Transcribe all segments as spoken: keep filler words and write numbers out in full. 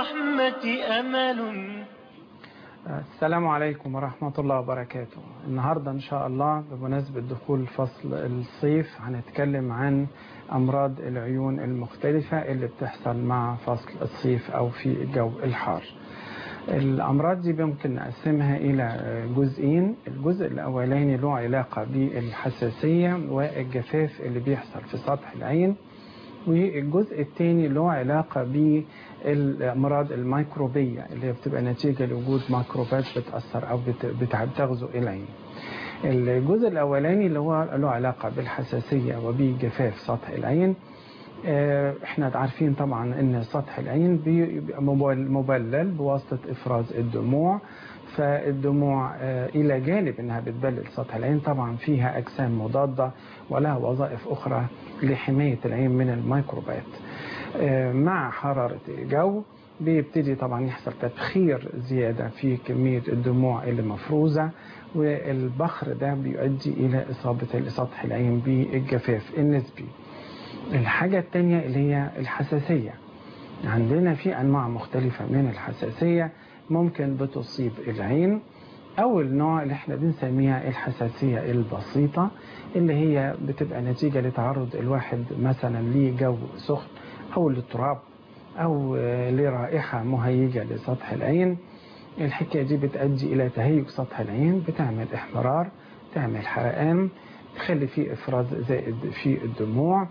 الرحمة أمل. السلام عليكم ورحمة الله وبركاته. النهاردة إن شاء الله بمناسبة دخول فصل الصيف هنتكلم عن أمراض العيون المختلفة اللي بتحصل مع فصل الصيف أو في الجو الحار. الأمراض دي ممكن نقسمها إلى جزئين. الجزء الأولاني له علاقة بالحساسية والجفاف اللي بيحصل في سطح العين، والجزء الثاني له علاقة بالأمراض الميكروبية اللي بتبقى نتيجة لوجود ميكروبات بتأثر أو بتغزو العين. الجزء الأولاني اللي هو له علاقة بالحساسية وبجفاف سطح العين. احنا عارفين طبعا ان سطح العين بيبقى مبلل بواسطة افراز الدموع، فالدموع الى جانب انها بتبلل سطح العين طبعا فيها اجسام مضادة ولها وظائف اخرى لحماية العين من الميكروبات. مع حرارة الجو بيبتدي طبعا يحصل تبخير زيادة في كمية الدموع اللي مفروزة، والبخر ده بيؤدي الى اصابة سطح العين بالجفاف النسبي. الحاجة التانية اللي هي الحساسية. عندنا في أنواع مختلفة من الحساسية ممكن بتصيب العين. أول نوع اللي احنا بنسميها الحساسية البسيطة، اللي هي بتبقى نتيجة لتعرض الواحد مثلا لجو سخن أو للتراب أو لرائحة مهيجة لسطح العين. الحكاية دي بتؤدي إلى تهيج سطح العين، بتعمل احمرار، تعمل حرقان، تخلي فيه إفراز زائد في الدموع،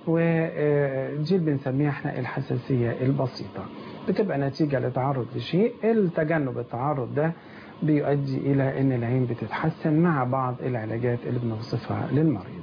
ودي بنسميها احنا الحساسية البسيطة. بتبقى نتيجة لتعرض لشيء، التجنب التعرض ده بيؤدي إلى أن العين بتتحسن مع بعض العلاجات اللي بنوصفها للمريض.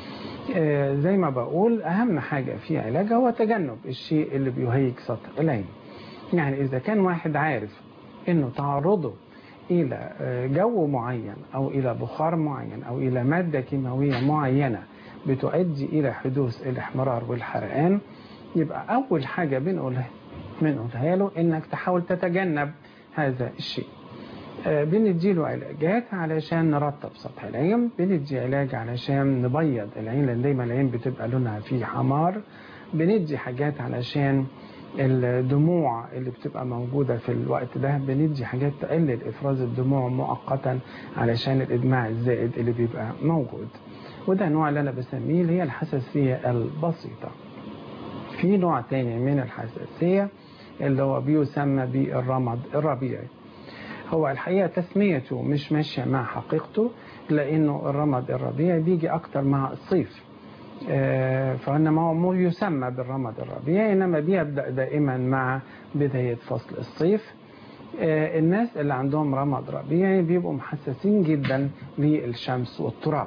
زي ما بقول أهم حاجة في علاجها هو تجنب الشيء اللي بيهيج سطح العين. يعني إذا كان واحد عارف أنه تعرضه إلى جو معين أو إلى بخار معين أو إلى مادة كيماوية معينة بتؤدي إلى حدوث الإحمرار والحرقان، يبقى أول حاجة بنقولها بنقولها له إنك تحاول تتجنب هذا الشيء. بنديله علاجات علشان نرطب سطح العين، بندي علاج علشان نبيض العين لأن دايما العين بتبقى لونها فيه حمار، بندي حاجات علشان الدموع اللي بتبقى موجودة في الوقت ده، بندي حاجات تقلل إفراز الدموع مؤقتا علشان الإدماع الزائد اللي بيبقى موجود. وده النوع اللي أنا بسميه اللي هي الحساسية البسيطة. في نوع تاني من الحساسية اللي هو بيسمى بالرمد الربيعي. هو الحقيقة تسميته مش ماشية مع حقيقته، لأنه الرمد الربيعي بيجي أكتر مع الصيف، فإنما هو يسمى بالرمد الربيعي، إنما بيبدأ دائما مع بداية فصل الصيف. الناس اللي عندهم رمد ربيعي بيبقوا محسسين جدا للشمس والتراب.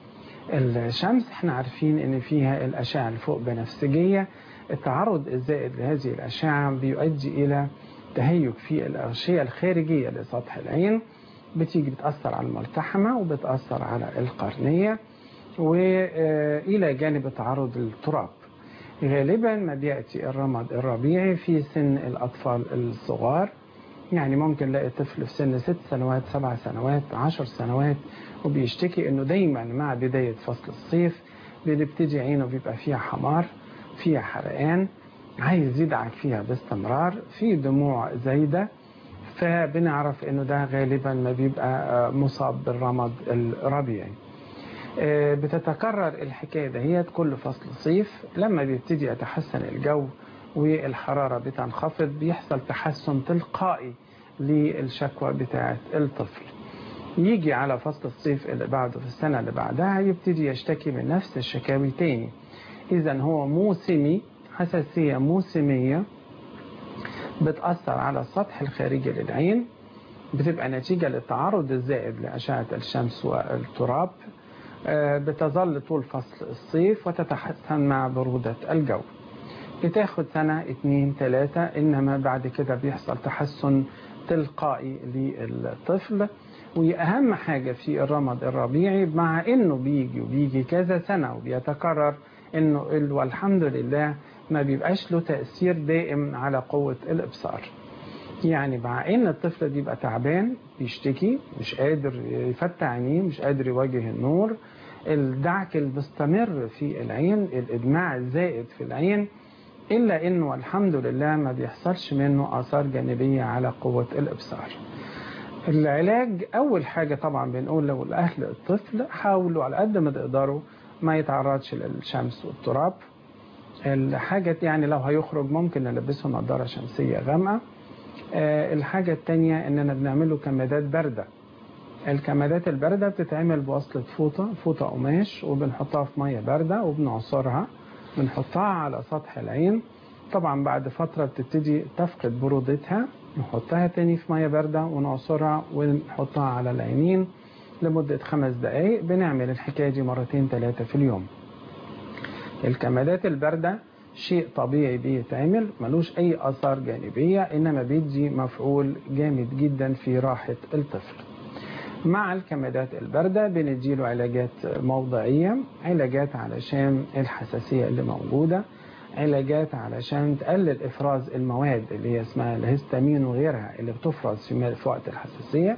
الشمس احنا عارفين ان فيها الاشعه الفوق بنفسجيه، التعرض الزائد لهذه الاشعه بيؤدي الى تهيج في الاغشيه الخارجيه لسطح العين، بتيجي بتاثر على الملتحمه وبتاثر على القرنيه، والى جانب التعرض للتراب. غالبا ما بياتي الرمد الربيعي في سن الاطفال الصغار، يعني ممكن نلاقي طفل في سن ست سنوات سبع سنوات عشر سنوات وبيشتكي انه دايما مع بداية فصل الصيف بنبتدي عينه بيبقى فيها حمار، فيها حرقان، عايز يدعك فيها باستمرار، في دموع زايدة، فبنعرف انه ده غالبا ما بيبقى مصاب بالرمد الربيعي. بتتكرر الحكاية دهيت كل فصل صيف. لما بيبتدي يتحسن الجو والحرارة بتنخفض بيحصل تحسن تلقائي للشكوى بتاعة الطفل. يجي على فصل الصيف اللي بعده في السنة اللي بعدها يبتدي يشتكي من نفس الشكاوي تاني. إذن هو موسمي، حساسية موسمية بتأثر على السطح الخارجي للعين، بتبقى نتيجة للتعرض الزائد لأشعة الشمس والتراب، بتظل طول فصل الصيف وتتحسن مع برودة الجو. بتاخد سنة اتنين تلاتة، إنما بعد كده بيحصل تحسن تلقائي للطفل. وأهم حاجة في الرمد الربيعي مع إنه بيجي وبيجي كذا سنة وبيتكرر، إنه والحمد لله ما بيبقاش له تأثير دائم على قوة الإبصار. يعني مع إن الطفل بيبقى تعبان، بيشتكي، مش قادر يفتح عينيه، مش قادر يواجه النور، الدعك المستمر في العين، الإدماع الزائد في العين، إلا إنه الحمد لله ما بيحصلش منه آثار جانبية على قوة الإبصار. العلاج أول حاجة طبعا بنقول لو الأهل الطفل حاولوا على قد ما تقدروا ما يتعرضش للشمس والتراب. الحاجة يعني لو هيخرج ممكن نلبسه نظارة شمسية غامقة. أه الحاجة التانية إننا بنعمله كمادات باردة. الكمادات الباردة بتتعمل بوصلة فوطة فوطة قماش وبنحطها في مية باردة وبنعصرها بنحطها على سطح العين. طبعا بعد فترة بتبتدي تفقد برودتها نحطها تاني في مية باردة ونعصرها ونحطها على العينين لمدة خمس دقايق. بنعمل الحكاية دي مرتين ثلاثة في اليوم. الكمادات الباردة شيء طبيعي بيتعمل ملوش أي آثار جانبية إنما بيدي مفعول جامد جدا في راحة الطفل. مع الكمادات الباردة بنديله علاجات موضعية، علاجات علشان الحساسية اللي موجودة، علاجات علشان تقلل إفراز المواد اللي هي اسمها الهستامين وغيرها اللي بتفرز في وقت الحساسية،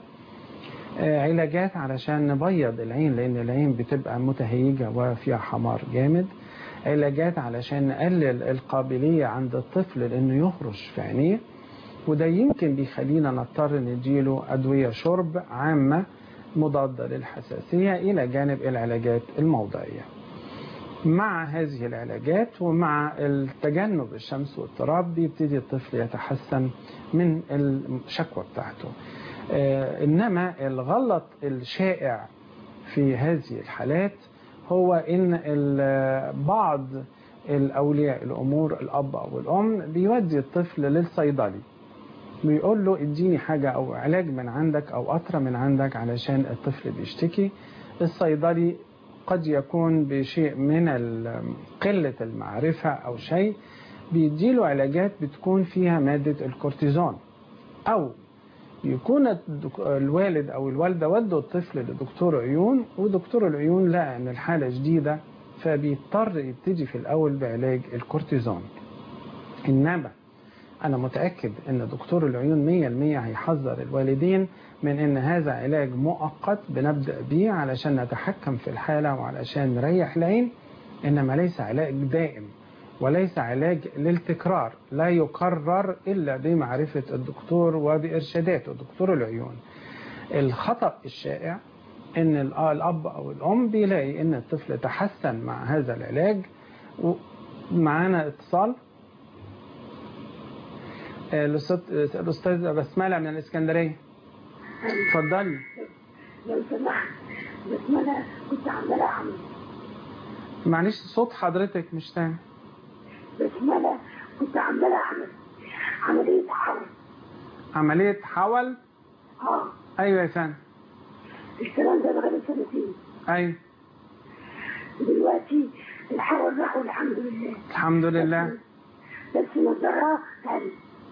علاجات علشان نبيض العين لأن العين بتبقى متهيجة وفيها حمار جامد، علاجات علشان نقلل القابلية عند الطفل لأنه يخرج في عينيه، وده يمكن بيخلينا نضطر نديله أدوية شرب عامة مضادة للحساسية إلى جانب العلاجات الموضعية. مع هذه العلاجات ومع التجنب الشمس والتراب بيبتدي الطفل يتحسن من الشكوى بتاعته. آه إنما الغلط الشائع في هذه الحالات هو إن بعض الأولياء الأمور الأب أو الأم بيودي الطفل للصيدلي بيقول له اديني حاجة أو علاج من عندك أو قطرة من عندك علشان الطفل بيشتكي. الصيدلي قد يكون بشيء من قلة المعرفة أو شيء بيديله علاجات بتكون فيها مادة الكورتيزون، أو يكون الوالد أو الوالدة ودوا الطفل لدكتور عيون ودكتور العيون لقى أن الحالة جديدة فبيضطر يبتدي في الأول بعلاج الكورتيزون. إنما أنا متأكد أن دكتور العيون مية المية هيحذر الوالدين من أن هذا علاج مؤقت بنبدأ به علشان نتحكم في الحالة وعلشان نريح العين، إنما ليس علاج دائم وليس علاج للتكرار، لا يكرر إلا بمعرفة الدكتور وبإرشاداته دكتور العيون. الخطأ الشائع أن الأب أو الأم بيلاقي أن الطفل تحسن مع هذا العلاج. ومعانا اتصال الأستاذ بسملة من الإسكندرية. اتفضلي. لو سمحت بسملة كنت عمالة أعمل. معلش صوت حضرتك مش سامع. بسملة كنت عمالة أعمل عملية حول. عملية حول؟ اه أيوة يا فندم. الكلام ده بقاله سنتين. أيوة. دلوقتي الحول راحوا الحمد لله. الحمد لله. بس نظرها تاني.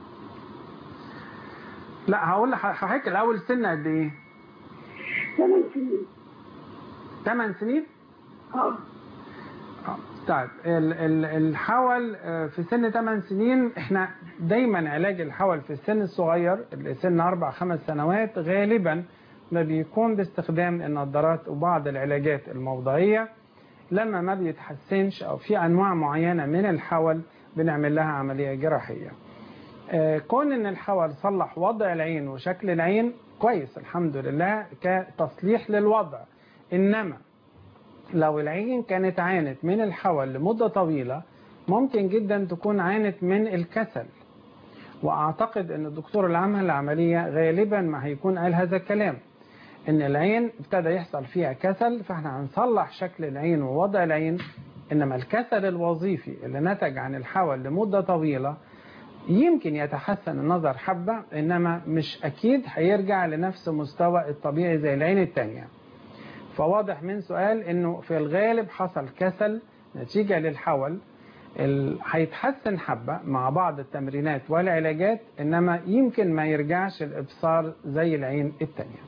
لا هقول لحضرتك الأول سن قد إيه؟ ثمان سنين. ثمان سنين؟ اه. طيب الحول في سن ثمان سنين احنا دايما علاج الحول في السن الصغير اللي سن أربع خمس سنوات غالبا ما بيكون باستخدام النظارات وبعض العلاجات الموضعية. لما ما بيتحسنش أو في أنواع معينة من الحول بنعمل لها عملية جراحية. كون ان الحول صلح وضع العين وشكل العين كويس الحمد لله كتصليح للوضع. انما لو العين كانت عانت من الحول لمدة طويلة ممكن جدا تكون عانت من الكسل، واعتقد ان الدكتور اللي عمل العملية غالبا ما هيكون قال هذا الكلام، ان العين ابتدى يحصل فيها كسل فاحنا هنصلح شكل العين ووضع العين. انما الكسل الوظيفي اللي نتج عن الحول لمدة طويلة يمكن يتحسن النظر حبة، إنما مش أكيد هيرجع لنفس مستوى الطبيعي زي العين التانية. فواضح من سؤال إنه في الغالب حصل كسل نتيجة للحول، هيتحسن حبة مع بعض التمرينات والعلاجات، إنما يمكن ما يرجعش الإبصار زي العين التانية.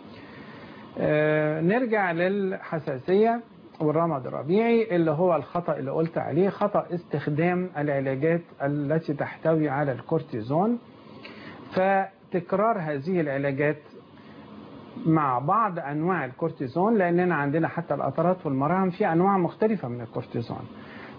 آه نرجع للحساسية والرمد الربيعي اللي هو الخطأ اللي قلت عليه، خطأ استخدام العلاجات التي تحتوي على الكورتيزون. فتكرار هذه العلاجات مع بعض أنواع الكورتيزون، لأننا عندنا حتى القطرات والمراهم في أنواع مختلفة من الكورتيزون،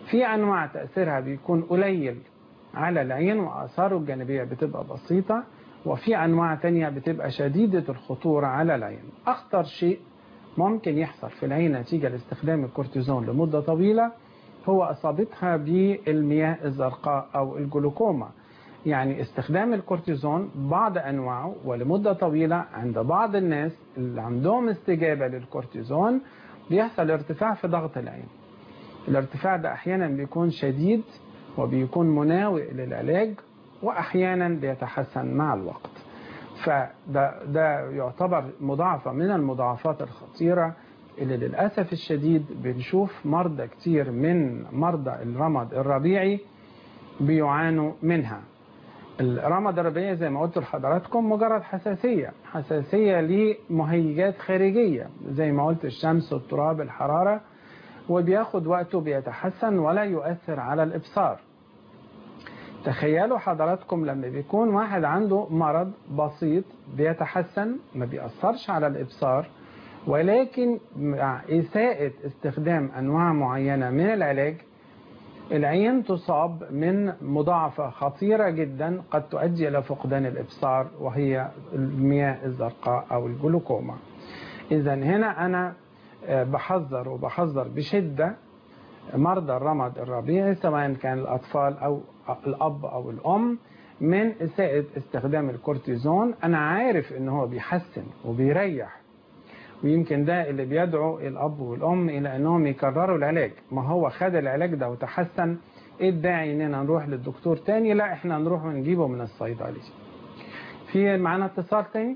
في أنواع تأثيرها بيكون قليل على العين وآثاره الجانبية بتبقى بسيطة، وفي أنواع تانية بتبقى شديدة الخطورة على العين. أخطر شيء ممكن يحصل في العين نتيجة لاستخدام الكورتيزون لمدة طويلة هو إصابتها بالمياه الزرقاء أو الجلوكوما. يعني استخدام الكورتيزون بعض أنواعه ولمدة طويلة عند بعض الناس اللي عندهم استجابة للكورتيزون بيحصل ارتفاع في ضغط العين. الارتفاع ده أحيانا بيكون شديد وبيكون مناوئ للعلاج، وأحيانا بيتحسن مع الوقت. فده ده يعتبر مضاعفة من المضاعفات الخطيرة اللي للأسف الشديد بنشوف مرضى كتير من مرضى الرمد الربيعي بيعانوا منها. الرمد الربيعي زي ما قلت لحضراتكم مجرد حساسية حساسية لمهيجات خارجية زي ما قلت الشمس والتراب الحرارة، وبياخد وقته بيتحسن ولا يؤثر على الإبصار. تخيلوا حضراتكم لما بيكون واحد عنده مرض بسيط بيتحسن ما بيأثرش على الإبصار، ولكن مع إساءة استخدام أنواع معينة من العلاج العين تصاب من مضاعفة خطيرة جدا قد تؤدي إلى فقدان الإبصار، وهي المياه الزرقاء أو الجلوكوما. إذا هنا أنا بحذر وبحذر بشدة مرضى الرمد الربيعي سواء كان الأطفال أو الأب أو الأم من إساءة استخدام الكورتيزون. أنا عارف إن هو بيحسن وبيريح، ويمكن ده اللي بيدعو الأب والأم إلى أنهم يكرروا العلاج. ما هو خد العلاج ده وتحسن، إيه الداعي إننا نروح للدكتور تاني؟ لا، إحنا نروح ونجيبه من الصيدلي. في معنا اتصال تاني.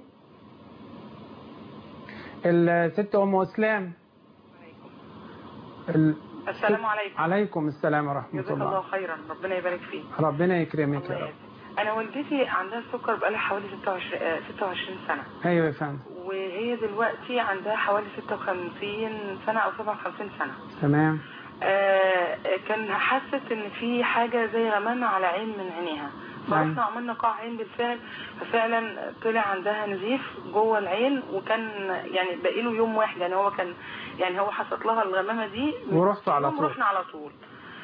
الست أم إسلام. ال... السلام عليكم. عليكم السلام ورحمة الله. جزاك الله خيرا، ربنا يبارك فيك. ربنا يكرمك يا رب. أنا والدتي عندها السكر بقالها حوالي ستة وعشرين سنة. أيوة يا فندم. وهي دلوقتي عندها حوالي ستة وخمسين سنة أو سبعة وخمسين سنة. تمام. آه كان حست إن في حاجة زي غمامة على عين من عينيها، فرحنا عملنا قاع عين بالفعل، ففعلا طلع عندها نزيف جوه العين، وكان يعني باقي له يوم واحد، يعني هو كان يعني هو حصلت لها الغمامة دي ورحتوا على طول. رحنا على طول.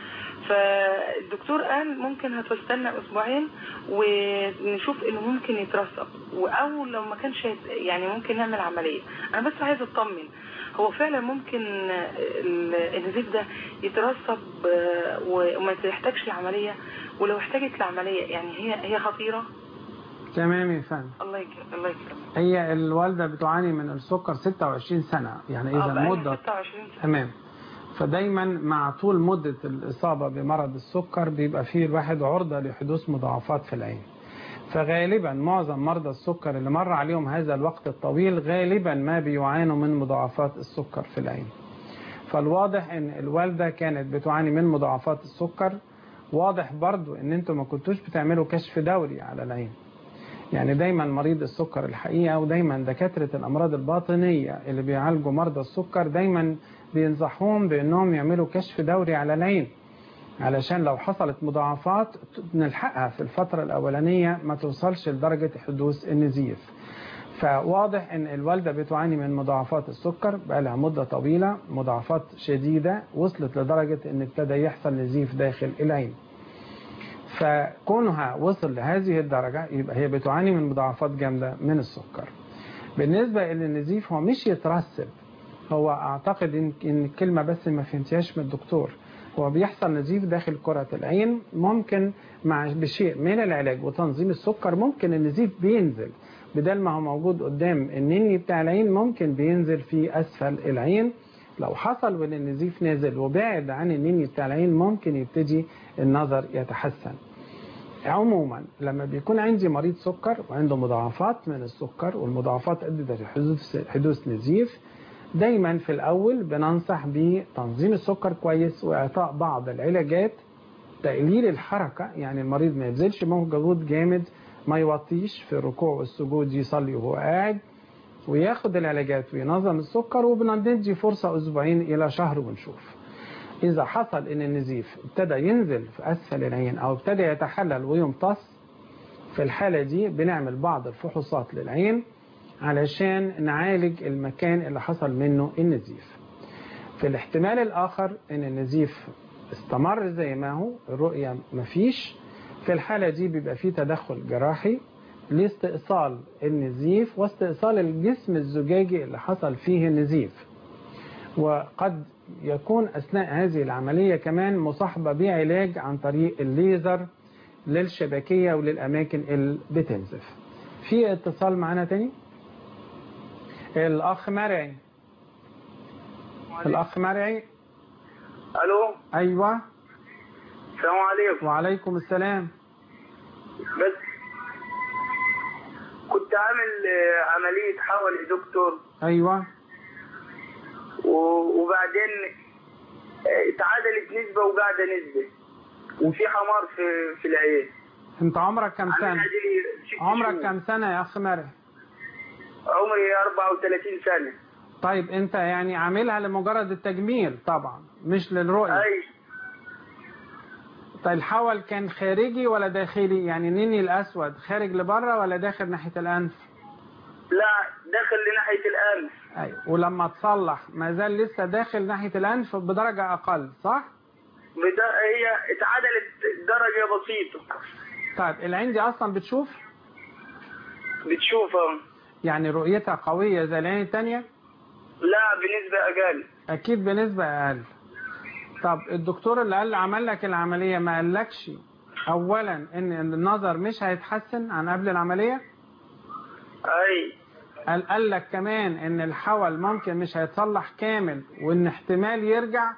فالدكتور قال ممكن هتستنى اسبوعين ونشوف انه ممكن يترسب، او لو ما كانش يعني ممكن نعمل عمليه. انا بس عايزه اطمن، هو فعلا ممكن النزيف ده يترسب وما يحتاجش العمليه؟ ولو احتاجت العمليه يعني هي هي خطيره؟ تمام يا فندم. الله يكرمك. الله يكرمك. هي الوالده بتعاني من السكر ستة وعشرين سنه، يعني اذا مده ستة وعشرين سنة. تمام. فدايما مع طول مدة الإصابة بمرض السكر بيبقى فيه الواحد عرضة لحدوث مضاعفات في العين. فغالبا معظم مرضى السكر اللي مر عليهم هذا الوقت الطويل غالبا ما بيعانوا من مضاعفات السكر في العين. فالواضح ان الوالدة كانت بتعاني من مضاعفات السكر. واضح برضو ان انتم ما كنتوش بتعملوا كشف دوري على العين. يعني دايما مريض السكر الحقيقة ودايما دكاترة الأمراض الباطنية اللي بيعالجوا مرضى السكر دايما بينصحوهم بأنهم يعملوا كشف دوري على العين، علشان لو حصلت مضاعفات نلحقها في الفترة الأولانية ما توصلش لدرجة حدوث النزيف. فواضح ان الوالدة بتعاني من مضاعفات السكر بقالها مدة طويلة، مضاعفات شديدة وصلت لدرجة ان ابتدى يحصل نزيف داخل العين. فكونها وصل لهذه الدرجة يبقى هي بتعاني من مضاعفات جامدة من السكر. بالنسبة للنزيف هو مش يترسب، هو اعتقد ان الكلمة بس ما فهمتهاش من الدكتور. هو بيحصل نزيف داخل كرة العين، ممكن مع بشيء من العلاج وتنظيم السكر ممكن النزيف بينزل بدل ما هو موجود قدام النني بتاع العين، ممكن بينزل في أسفل العين. لو حصل وان النزيف نازل وبعد عن النني بتاع العين ممكن يبتدي النظر يتحسن. عموما لما بيكون عندي مريض سكر وعنده مضاعفات من السكر والمضاعفات أدت لحدوث حدوث نزيف، دايما في الأول بننصح بتنظيم السكر كويس وإعطاء بعض العلاجات، تقليل الحركة، يعني المريض ما يبذلش مجهود جامد، ما يوطيش في الركوع والسجود، يصلي وهو قاعد وياخد العلاجات وينظم السكر، وبندي فرصة أسبوعين إلى شهر ونشوف. إذا حصل إن النزيف ابتدى ينزل في أسفل العين أو ابتدى يتحلل ويمتص، في الحالة دي بنعمل بعض الفحوصات للعين علشان نعالج المكان اللي حصل منه النزيف. في الاحتمال الآخر إن النزيف استمر زي ما هو، الرؤية مفيش، في الحالة دي بيبقى فيه تدخل جراحي لاستئصال النزيف واستئصال الجسم الزجاجي اللي حصل فيه النزيف. وقد يكون أثناء هذه العملية كمان مصاحبة بعلاج عن طريق الليزر للشبكية وللأماكن اللي بتنزف. في اتصال معنا تاني؟ الأخ مرعي. الأخ مرعي. ألو. أيوة. السلام عليكم. وعليكم السلام. بس كنت عامل عملية حول يا دكتور. أيوة. وبعدين اتعادلت نسبة وقاعدة نسبة، وفي حمار في في العين. انت عمرك كم سنة؟ عمرك كم سنة يا اخ مرعي؟ عمري أربعة وثلاثين سنة. طيب انت يعني عاملها لمجرد التجميل طبعا مش للرؤية. اي. طيب الحول كان خارجي ولا داخلي؟ يعني نيني الاسود خارج لبره ولا داخل ناحية الانف؟ لا داخل لناحية الانف. ايوه. ولما تصلح ما زال لسه داخل ناحية الانف بدرجة اقل صح؟ بدا... هي اتعدلت درجة بسيطة. طيب العين دي اصلا بتشوف؟ بتشوفها. يعني رؤيتها قوية زي العين التانية؟ لا بنسبة اقل. اكيد بنسبة اقل. طب الدكتور اللي قال عمل لك العملية ما قالكش اولا ان النظر مش هيتحسن عن قبل العملية؟ اي. قال قال لك كمان ان الحول ممكن مش هيتصلح كامل وان احتمال يرجع؟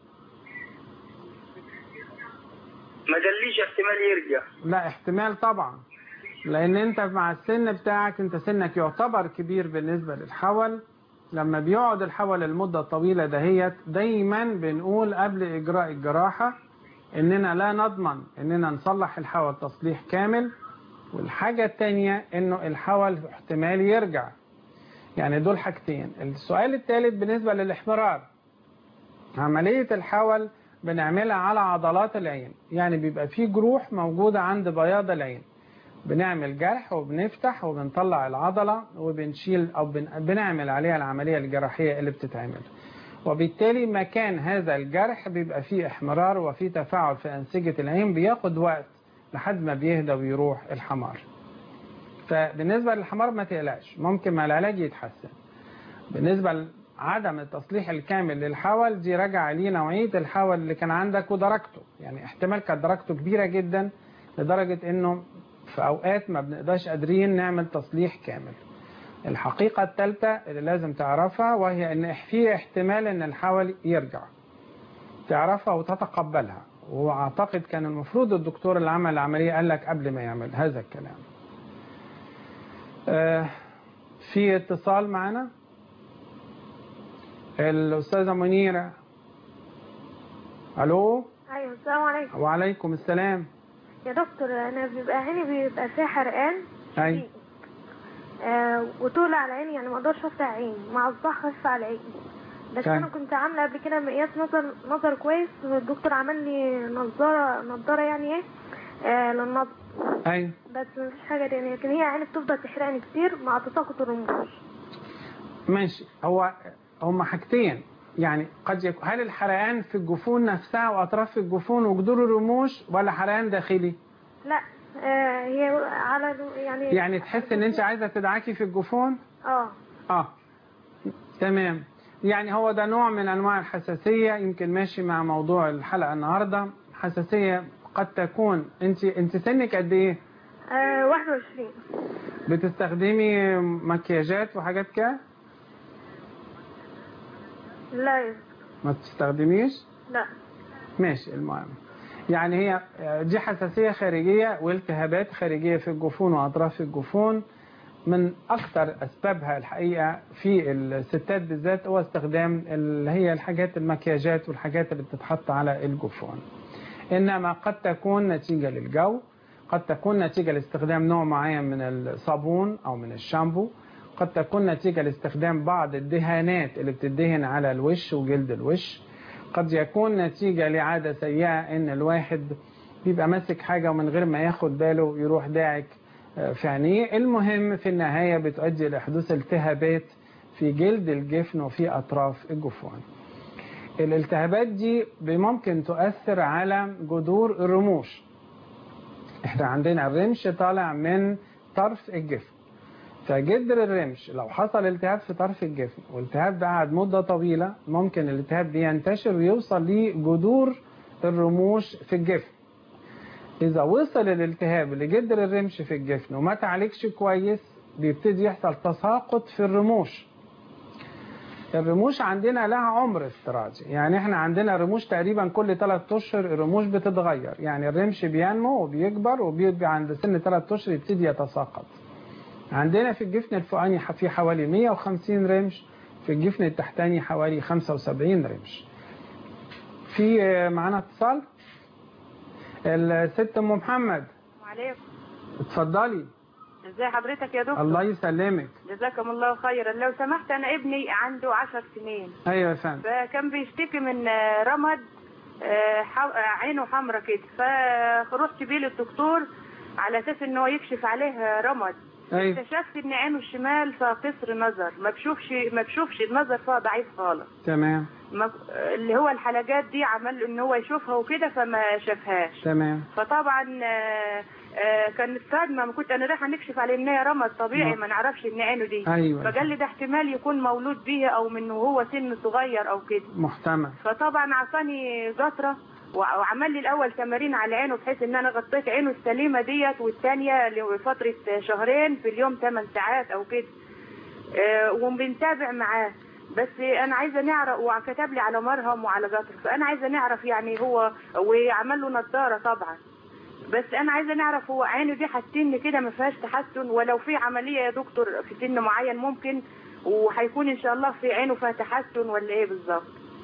ما قاليش احتمال يرجع. لا احتمال طبعا، لان انت مع السن بتاعك انت سنك يعتبر كبير بالنسبة للحول. لما بيقعد الحول المدة الطويلة دهيت دايما بنقول قبل اجراء الجراحة اننا لا نضمن اننا نصلح الحول تصليح كامل. والحاجة التانية انه الحول احتمال يرجع. يعني دول حاجتين. السؤال الثالث بالنسبة للاحمرار، عملية الحول بنعملها على عضلات العين، يعني بيبقى فيه جروح موجودة عند بياض العين، بنعمل جرح وبنفتح وبنطلع العضلة وبنشيل أو بنعمل عليها العملية الجراحية اللي بتتعمل، وبالتالي مكان هذا الجرح بيبقى فيه احمرار وفيه تفاعل في أنسجة العين بياخد وقت لحد ما بيهدى ويروح الحمار. فبالنسبة للحمار ما تقلقش، ممكن مع العلاج يتحسن. بالنسبة لعدم التصليح الكامل للحول دي راجع ليه نوعية الحول اللي كان عندك ودرجته، يعني احتمال كانت درجته كبيرة جدا لدرجة انه في اوقات ما بنقدرش قادرين نعمل تصليح كامل. الحقيقة الثالثة اللي لازم تعرفها وهي ان في احتمال ان الحول يرجع، تعرفها وتتقبلها. واعتقد كان المفروض الدكتور اللي عمل العملية قال لك قبل ما يعمل هذا الكلام. آه في اتصال معنا الأستاذة منيرة. ألو. أيوة السلام عليكم. وعليكم السلام. يا دكتور أنا بيبقى عيني بيبقى فيها حرقان. أي. آه وطول على عيني، يعني ما اقدرش افتح عيني مع صداع خفيف على عيني. بس كان. انا كنت عامله قبل كده مقياس نظر نظر كويس، والدكتور عمل لي نظاره نظاره يعني ايه آه للنظر. ايوه. بس مفيش حاجه تانية، لكن هي عيني بتفضل تحرقني كتير مع تساقط الرموش. ماشي. هو هما حاجتين، يعني قد يكون هل الحرقان في الجفون نفسها واطراف الجفون وجذور الرموش ولا حرقان داخلي؟ لا آه هي على يعني يعني تحس ان انت عايزه تدعكي في الجفون؟ اه اه تمام. يعني هو ده نوع من انواع الحساسيه، يمكن ماشي مع موضوع الحلقه النهارده. حساسيه قد تكون. انت انت سنك قد ايه؟ آه واحد وعشرين. بتستخدمي مكياجات وحاجات كده؟ لا. ما بتستخدميش؟ لا. ماشي. المهم يعني هي دي حساسية خارجية والتهابات خارجية في الجفون وأطراف الجفون. من أكثر أسبابها الحقيقة في الستات بالذات هو استخدام اللي هي الحاجات المكياجات والحاجات اللي بتتحط على الجفون. إنما قد تكون نتيجة للجو، قد تكون نتيجة لاستخدام نوع معين من الصابون أو من الشامبو، قد تكون نتيجة لاستخدام بعض الدهانات اللي بتدهن على الوش وجلد الوش، قد يكون نتيجة لعادة سيئة ان الواحد بيبقى ماسك حاجة ومن غير ما ياخد باله يروح داعك في عينيه. المهم في النهاية بتؤدي لحدوث التهابات في جلد الجفن وفي أطراف الجفون. الالتهابات دي ممكن تؤثر على جذور الرموش. احنا عندنا الرمش طالع من طرف الجفن، فجذر الرمش لو حصل التهاب في طرف الجفن والالتهاب ده قعد مدة طويلة ممكن الالتهاب دي ينتشر ويوصل لجذور الرموش في الجفن. إذا وصل الالتهاب لجذر الرمش في الجفن وما تعالجش كويس بيبتدي يحصل تساقط في الرموش. الرموش عندنا لها عمر افتراضي، يعني احنا عندنا رموش تقريبا كل ثلاث اشهر الرموش بتتغير، يعني الرمش بينمو وبيكبر وبيبقى عند سن ثلاث اشهر يبتدي يتساقط. عندنا في الجفن الفوقاني في حوالي مية وخمسين رمش، في الجفن التحتاني حوالي خمسة وسبعين رمش. في معانا اتصال الست ام محمد. وعليكم. اتفضلي. ازي حضرتك يا دكتور؟ الله يسلمك. جزاكم الله خيرا. لو سمحت انا ابني عنده عشر سنين. ايوه يا فندم. فكان بيشتكي من رمد عينه حمرا كده، فرحت بيه للدكتور على اساس ان هو يكشف عليه رمد. أيوة. اكتشفت ان عينه الشمال فيها قصر نظر، ما بشوفش ما بشوفش النظر فيها ضعيف خالص. تمام. اللي هو الحلقات دي عمل ان هو يشوفها وكده فما شافهاش. تمام. فطبعا آآ آآ كانت صدمه، ما كنت انا رايحه نكشف عليه ان هي رمد طبيعي ما نعرفش ان عينه دي. أيوة. فقال لي ده احتمال يكون مولود بيها او من وهو سن صغير او كده. محتمل. فطبعا عطاني قطره وعمل لي الاول تمارين على عينه بحيث ان انا غطيت عينه السليمه ديت، والثانيه لفتره شهرين في اليوم ثمان ساعات او كده. وبنتابع معاه، بس انا عايزه نعرف، وكتب لي على مرهم وعلى قطر، فانا عايزه نعرف يعني هو، وعمل له نظاره طبعا، بس انا عايزه نعرف هو عينه دي حاسين كده ما فيهاش تحسن، ولو في عمليه يا دكتور في سن معين ممكن وهيكون ان شاء الله في عينه فيها تحسن ولا ايه بالظبط؟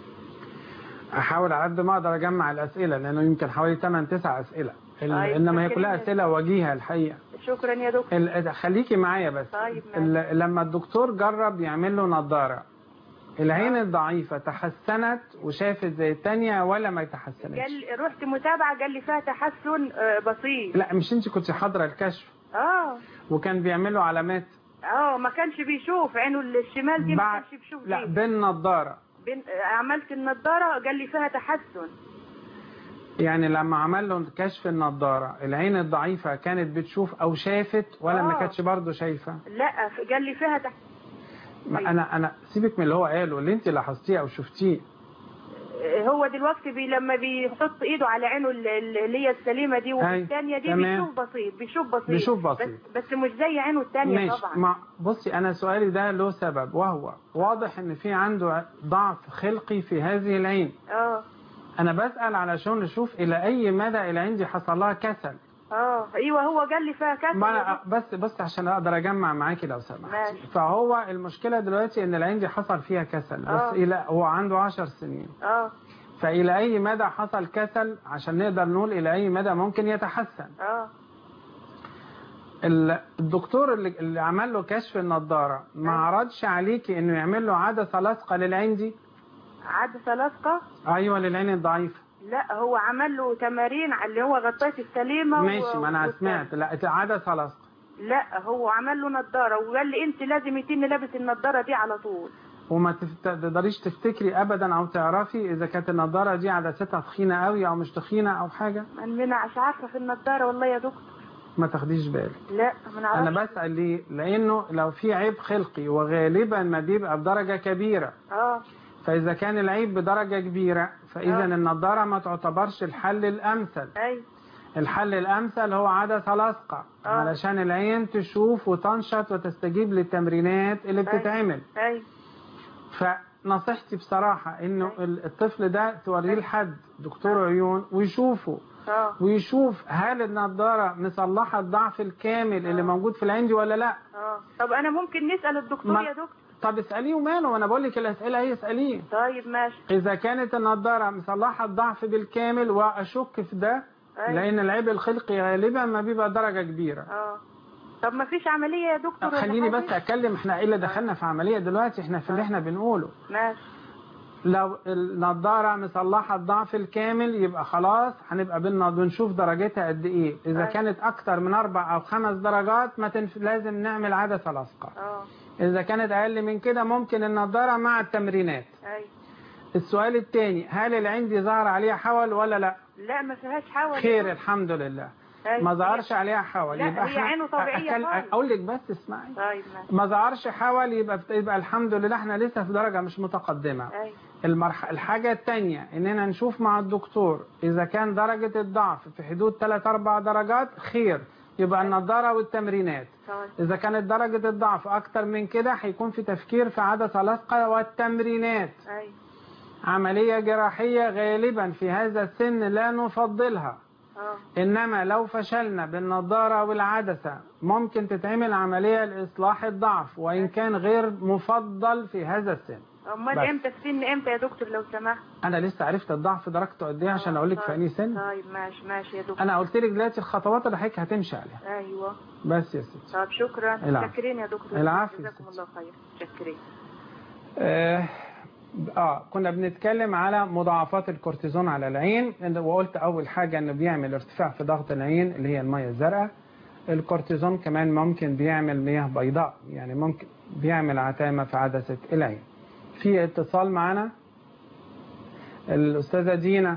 احاول على قد ما اقدر اجمع الاسئله لانه يمكن حوالي ثمانية تسعة اسئله. طيب انما هي كلها اسئله وجيهه الحقيقه. شكرا يا دكتور. خليكي معايا بس. طيب لما الدكتور جرب يعمل له نظاره، العين الضعيفه تحسنت وشافت زي الثانيه ولا ما تحسنتش؟ قال رحت متابعه قال لي فيها تحسن بسيط. لا مش انت كنت حاضره الكشف؟ اه. وكان بيعمل له علامات؟ اه ما كانش بيشوف عينه الشمال دي، ما كانش بيشوف. لا بالنظاره. بين... عملت النظاره قال لي فيها تحسن. يعني لما عمل له كشف النظاره العين الضعيفه كانت بتشوف او شافت ولا آه. ما كانتش برضه شايفه؟ لا قال لي فيها تحسن. انا انا سيبك من اللي هو قاله، اللي انت لاحظتيه او شفتيه. هو دلوقتي بي لما بيحط ايده على عينه اللي هي السليمه دي والثانيه دي بيشوف بسيط بيشوف بسيط بيشوف بسيط بس, بس مش زي عينه الثانيه طبعا. ما بصي انا سؤالي ده له سبب، وهو واضح ان في عنده ضعف خلقي في هذه العين. اه انا بسأل علشان نشوف الى اي مدى العين دي حصل لها كسل. اه ايوه هو قال لي فيها كسل. ما أنا بس بس عشان اقدر اجمع معاكي لو سمحتي. فهو المشكله دلوقتي ان العين دي حصل فيها كسل بس أوه. الى هو عنده عشر سنين. اه فالى اي مدى حصل كسل عشان نقدر نقول الى اي مدى ممكن يتحسن. اه الدكتور اللي, اللي عمل له كشف النضاره ما عرضش عليكي انه يعمل له عدسه لاصقه للعين دي؟ عدسه لاصقه؟ ايوه للعين الضعيفه. لا هو عمل له تمارين على اللي هو غطيت السليمه. ماشي و... ما انا سمعت. لا عدسه لاصقه. لا هو عمل له نضاره وقال لي انت لازم يتم لابس النضاره دي على طول. وما تقدريش تفتكري ابدا او تعرفي اذا كانت النضاره دي عدستها تخينه قوي او مش تخينه او حاجه؟ انا مش عارفه في النضاره والله يا دكتور. ما تاخديش بالك. لا ما نعرفش. انا بسال ليه؟ لانه لو في عيب خلقي وغالبا ما بيبقى بدرجه كبيره. اه فاذا كان العيب بدرجه كبيره فاذا آه. النضاره ما تعتبرش الحل الامثل. اي الحل الامثل هو عدسه لاصقه آه. علشان العين تشوف وتنشط وتستجيب للتمرينات اللي بتتعمل. اي فنصيحتي بصراحه انه أي. الطفل ده توريه لحد دكتور عيون ويشوفه. اه ويشوف هل النضاره مصلحه الضعف الكامل أوه. اللي موجود في العين دي ولا لا. اه طب انا ممكن نسال الدكتور ما... يا دكتور؟ طب اساليه وماله، وانا بقول لك الاسئله هي اساليه. طيب ماشي. اذا كانت النضاره مصلحه الضعف بالكامل واشك في ده أي. لان العيب الخلقي غالبا ما بيبقى درجه كبيره. اه طب ما فيش عمليه يا دكتور؟ خليني بس اتكلم. احنا ايه اللي دخلنا في عمليه دلوقتي؟ احنا في اللي احنا بنقوله. ماشي. لو النضاره مصلحه الضعف الكامل يبقى خلاص هنبقى بنشوف درجتها قد ايه. اذا أي. كانت اكتر من اربع او خمس درجات ما تنف... لازم نعمل عدسه لاصقه. اه اذا كانت اقل من كده ممكن النضاره مع التمرينات. اي. السؤال الثاني، هل العين دي ظهر عليها حول ولا لا؟ لا ما فيهاش حول. خير الحمد لله. أيوة. ما ظهرش عليها حول. لا يبقى هي عينه طبيعيه أكل... خالص. اقول لك بس اسمعي. طيب ماشي. ما ظهرش حول يبقى يبقى الحمد لله احنا لسه في درجه مش متقدمه. أيوة. المرح... الحاجه الثانيه اننا نشوف مع الدكتور اذا كان درجه الضعف في حدود ثلاث أربع درجات خير، يبقى النضاره والتمرينات. طيب. اذا كانت درجه الضعف اكتر من كده هيكون في تفكير في عدسه لاصقه والتمرينات. أيوة. عمليه جراحيه غالبا في هذا السن لا نفضلها. اه إنما لو فشلنا بالنظارة والعدسة ممكن تتعمل عملية لإصلاح الضعف وإن كان غير مفضل في هذا السن. امال بس. امتى السن امتى يا دكتور لو سمحت؟ أنا لسه عرفت الضعف درجته قد إيه عشان أقول لك في أي سن. طيب ماشي ماشي يا دكتور. أنا قلت لك دلوقتي الخطوات اللي حضرتك هتمشي عليها. ايوه بس يا ستي. طب شكرا. العفو. شكرين يا دكتور. العفو. جزاكم الله خير. شكرين. آه آه كنا بنتكلم على مضاعفات الكورتيزون على العين، وقلت أول حاجة إنه بيعمل ارتفاع في ضغط العين اللي هي المية الزرقاء. الكورتيزون كمان ممكن بيعمل مياه بيضاء، يعني ممكن بيعمل عتامة في عدسة العين. في اتصال معنا الأستاذة دينا.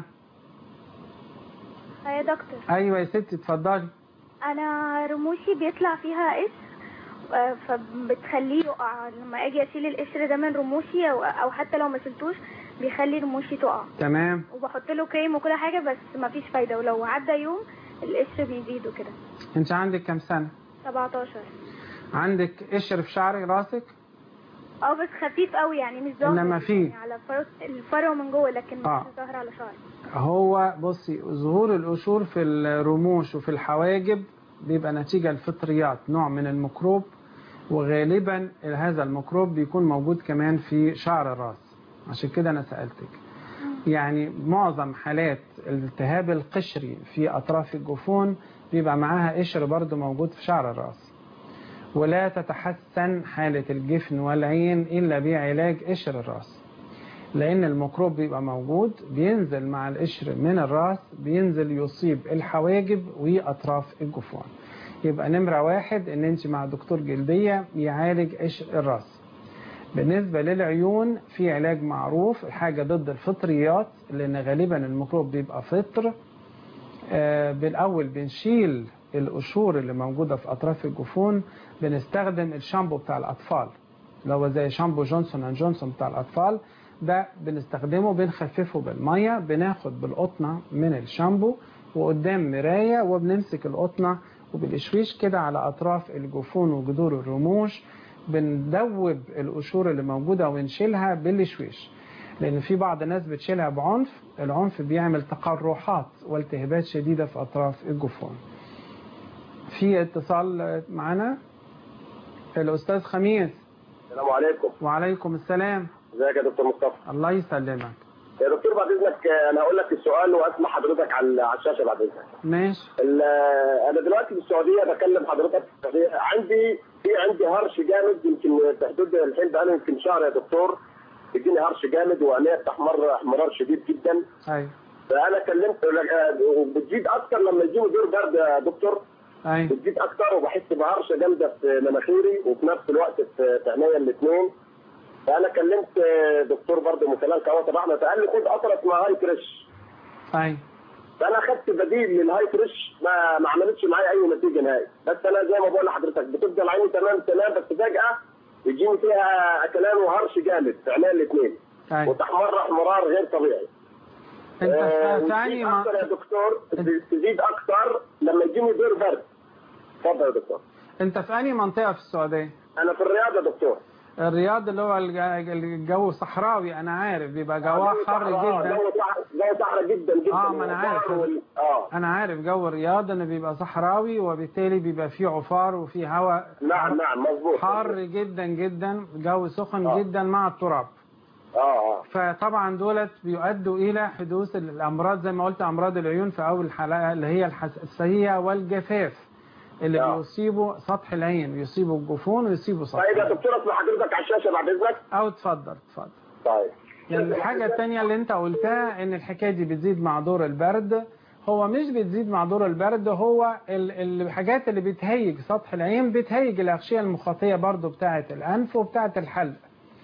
يا دكتور. أيوة يا ستي اتفضلي. انا رموشي بيطلع فيها قشر آه، فبتخليه يقع لما اجي اشيل القشر ده من رموشي او او حتى لو ما شلتوش بيخلي رموشي تقع. تمام. وبحط له كريم وكل حاجه بس ما فيش فايده، ولو عدى يوم القشر بيزيد وكده. انت عندك كام سنة؟ سبعتاشر. عندك قشر في شعر راسك؟ اه بس خفيف قوي يعني مش ظاهر. انما في يعني على الفرو الفرو من جوه لكن آه. مش ظاهر على شعري. هو بصي ظهور القشور في الرموش وفي الحواجب بيبقى نتيجة الفطريات، نوع من الميكروب، وغالبا هذا الميكروب بيكون موجود كمان في شعر الراس. عشان كده أنا سألتك. يعني معظم حالات الالتهاب القشري في أطراف الجفون بيبقى معاها قشر برضو موجود في شعر الراس، ولا تتحسن حالة الجفن والعين إلا بعلاج قشر الراس، لأن الميكروب بيبقى موجود بينزل مع القشر من الراس، بينزل يصيب الحواجب وأطراف الجفون. يبقى نمرة واحد إن أنت مع دكتور جلدية يعالج قشر الراس. بالنسبة للعيون في علاج معروف، حاجة ضد الفطريات لأن غالبا الميكروب بيبقى فطر. آه بالأول بنشيل القشور اللي موجودة في أطراف الجفون، بنستخدم الشامبو بتاع الأطفال اللي هو زي شامبو جونسون اند جونسون بتاع الأطفال، ده بنستخدمه بنخففه بالمية، بناخد بالقطنة من الشامبو وقدام مراية وبنمسك القطنة وبالإشويش كده على أطراف الجفون وجذور الرموش، بندوب القشور اللي موجودة ونشيلها بالإشويش، لأن في بعض الناس بتشيلها بعنف، العنف بيعمل تقرحات والتهابات شديدة في أطراف الجفون. في اتصال معنا الأستاذ خميس. السلام عليكم. وعليكم السلام. ازيك يا دكتور مصطفى؟ الله يسلمك يا دكتور. بعد اذنك انا هقول لك السؤال واسمع حضرتك على على الشاشه بعد اذنك. ماشي. انا دلوقتي في السعوديه بكلم حضرتك في السعوديه، عندي في عندي هرش جامد يمكن في حدود الحين بقى يمكن شهر يا دكتور، بيجيني هرش جامد وعينيا بتحمر احمرار شديد جدا. ايوه. فانا كلمت وبتزيد اكتر لما يجيني دور برد يا دكتور. ايوه. بتزيد اكتر وبحس بهرشه جامده في مناخيري وفي نفس الوقت في عينيا الاثنين. فانا كلمت دكتور برضه من كلام كواتب احمد، فقال لي خد قطره اسمها هاي فريش. ايوه. فانا خدت بديل للهاي فريش ما ما عملتش معايا اي نتيجه نهائي، بس انا زي ما بقول لحضرتك بتفضل عيني تمام تمام، بس فجاه يجيني فيها اكلان وهرش جامد في عينيا الاثنين. أيوة. وتحمر احمرار غير طبيعي. انت آه ثاني ما اكتر يا دكتور تزيد اكتر لما يجيني دور برد. اتفضل يا دكتور. انت في انهي منطقه في السعوديه؟ انا في الرياض يا دكتور. الرياض اللي هو الجو صحراوي، انا عارف بيبقى جواه حر جدا. جو صحراء جدا جدا. اه ما انا عارف. وال... اه انا عارف جو الرياض انه بيبقى صحراوي وبالتالي بيبقى فيه عفار وفيه هواء. نعم نعم مظبوط. حار جدا جدا، جو سخن آه. جدا مع التراب. اه اه فطبعا دولت بيؤدوا الى حدوث الامراض زي ما قلت، امراض العيون في اول حلقه اللي هي الحساسيه والجفاف اللي آه. بيصيبوا سطح العين، يصيبوا الجفون ويصيبوا سطح طيب يا العين. دكتور اسمع حضرتك على الشاشه بعد اذنك. او اتفضل اتفضل. طيب. الحاجه الثانيه اللي انت قلتها ان الحكايه دي بتزيد مع دور البرد، هو مش بتزيد مع دور البرد، هو الحاجات اللي بتهيج سطح العين بتهيج الاغشيه المخاطيه برضو بتاعه الانف وبتاعه الحلق.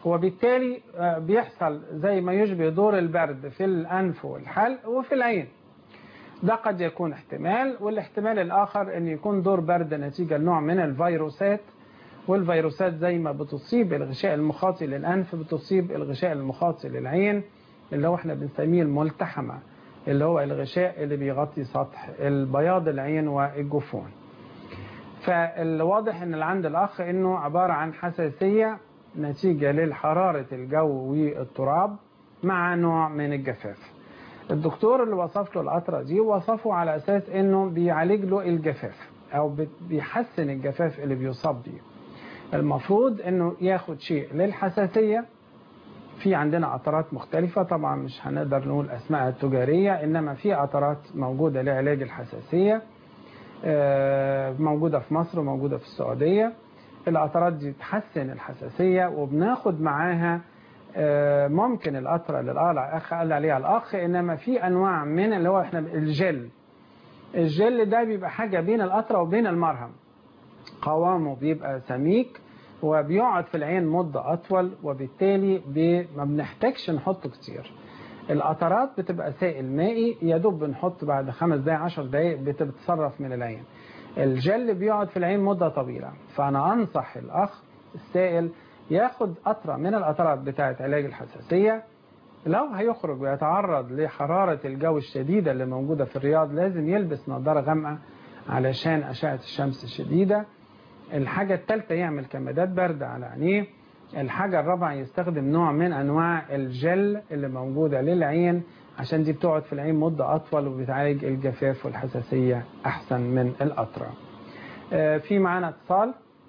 وبالتالي بيحصل زي ما يشبه دور البرد في الأنف والحلق وفي العين. ده قد يكون احتمال، والاحتمال الآخر أن يكون دور برد نتيجة لنوع من الفيروسات، والفيروسات زي ما بتصيب الغشاء المخاطي للأنف بتصيب الغشاء المخاطي للعين اللي هو احنا بنسميه الملتحمة، اللي هو الغشاء اللي بيغطي سطح البياض العين والجفون. فالواضح ان اللي عند الأخ انه عبارة عن حساسية نتيجة للحرارة الجو والتراب مع نوع من الجفاف. الدكتور اللي وصف له القطرة دي وصفه على أساس انه بيعالج له الجفاف او بيحسن الجفاف اللي بيصاب بيه. المفروض انه ياخد شيء للحساسية. في عندنا قطرات مختلفة، طبعا مش هنقدر نقول اسماء التجارية، انما في قطرات موجودة لعلاج الحساسية موجودة في مصر وموجودة في السعودية. القطرات دي تحسن الحساسية، وبناخد معاها ممكن القطرة اللي الأخ قال عليها الأخ، إنما في أنواع من اللي هو إحنا الجل. الجل ده بيبقى حاجة بين القطرة وبين المرهم، قوامه بيبقى سميك وبيقعد في العين مدة أطول، وبالتالي ما بنحتاجش نحطه كتير. القطرات بتبقى سائل مائي، يدوب بنحط بعد خمس دقايق عشر دقايق بتتصرف من العين. الجل بيقعد في العين مدة طويلة، فأنا أنصح الأخ السائل ياخد قطرة من القطرات بتاعة علاج الحساسية. لو هيخرج ويتعرض لحرارة الجو الشديدة اللي موجودة في الرياض لازم يلبس نظارة غامقة علشان أشعة الشمس الشديدة. الحاجة الثالثة يعمل كمادات برد على عينيه. الحاجة الرابعة يستخدم نوع من أنواع الجل اللي موجودة للعين، عشان دي بتقعد في العين مدة أطول وبتعالج الجفاف والحساسية أحسن من القطرة. في معانا اتصال.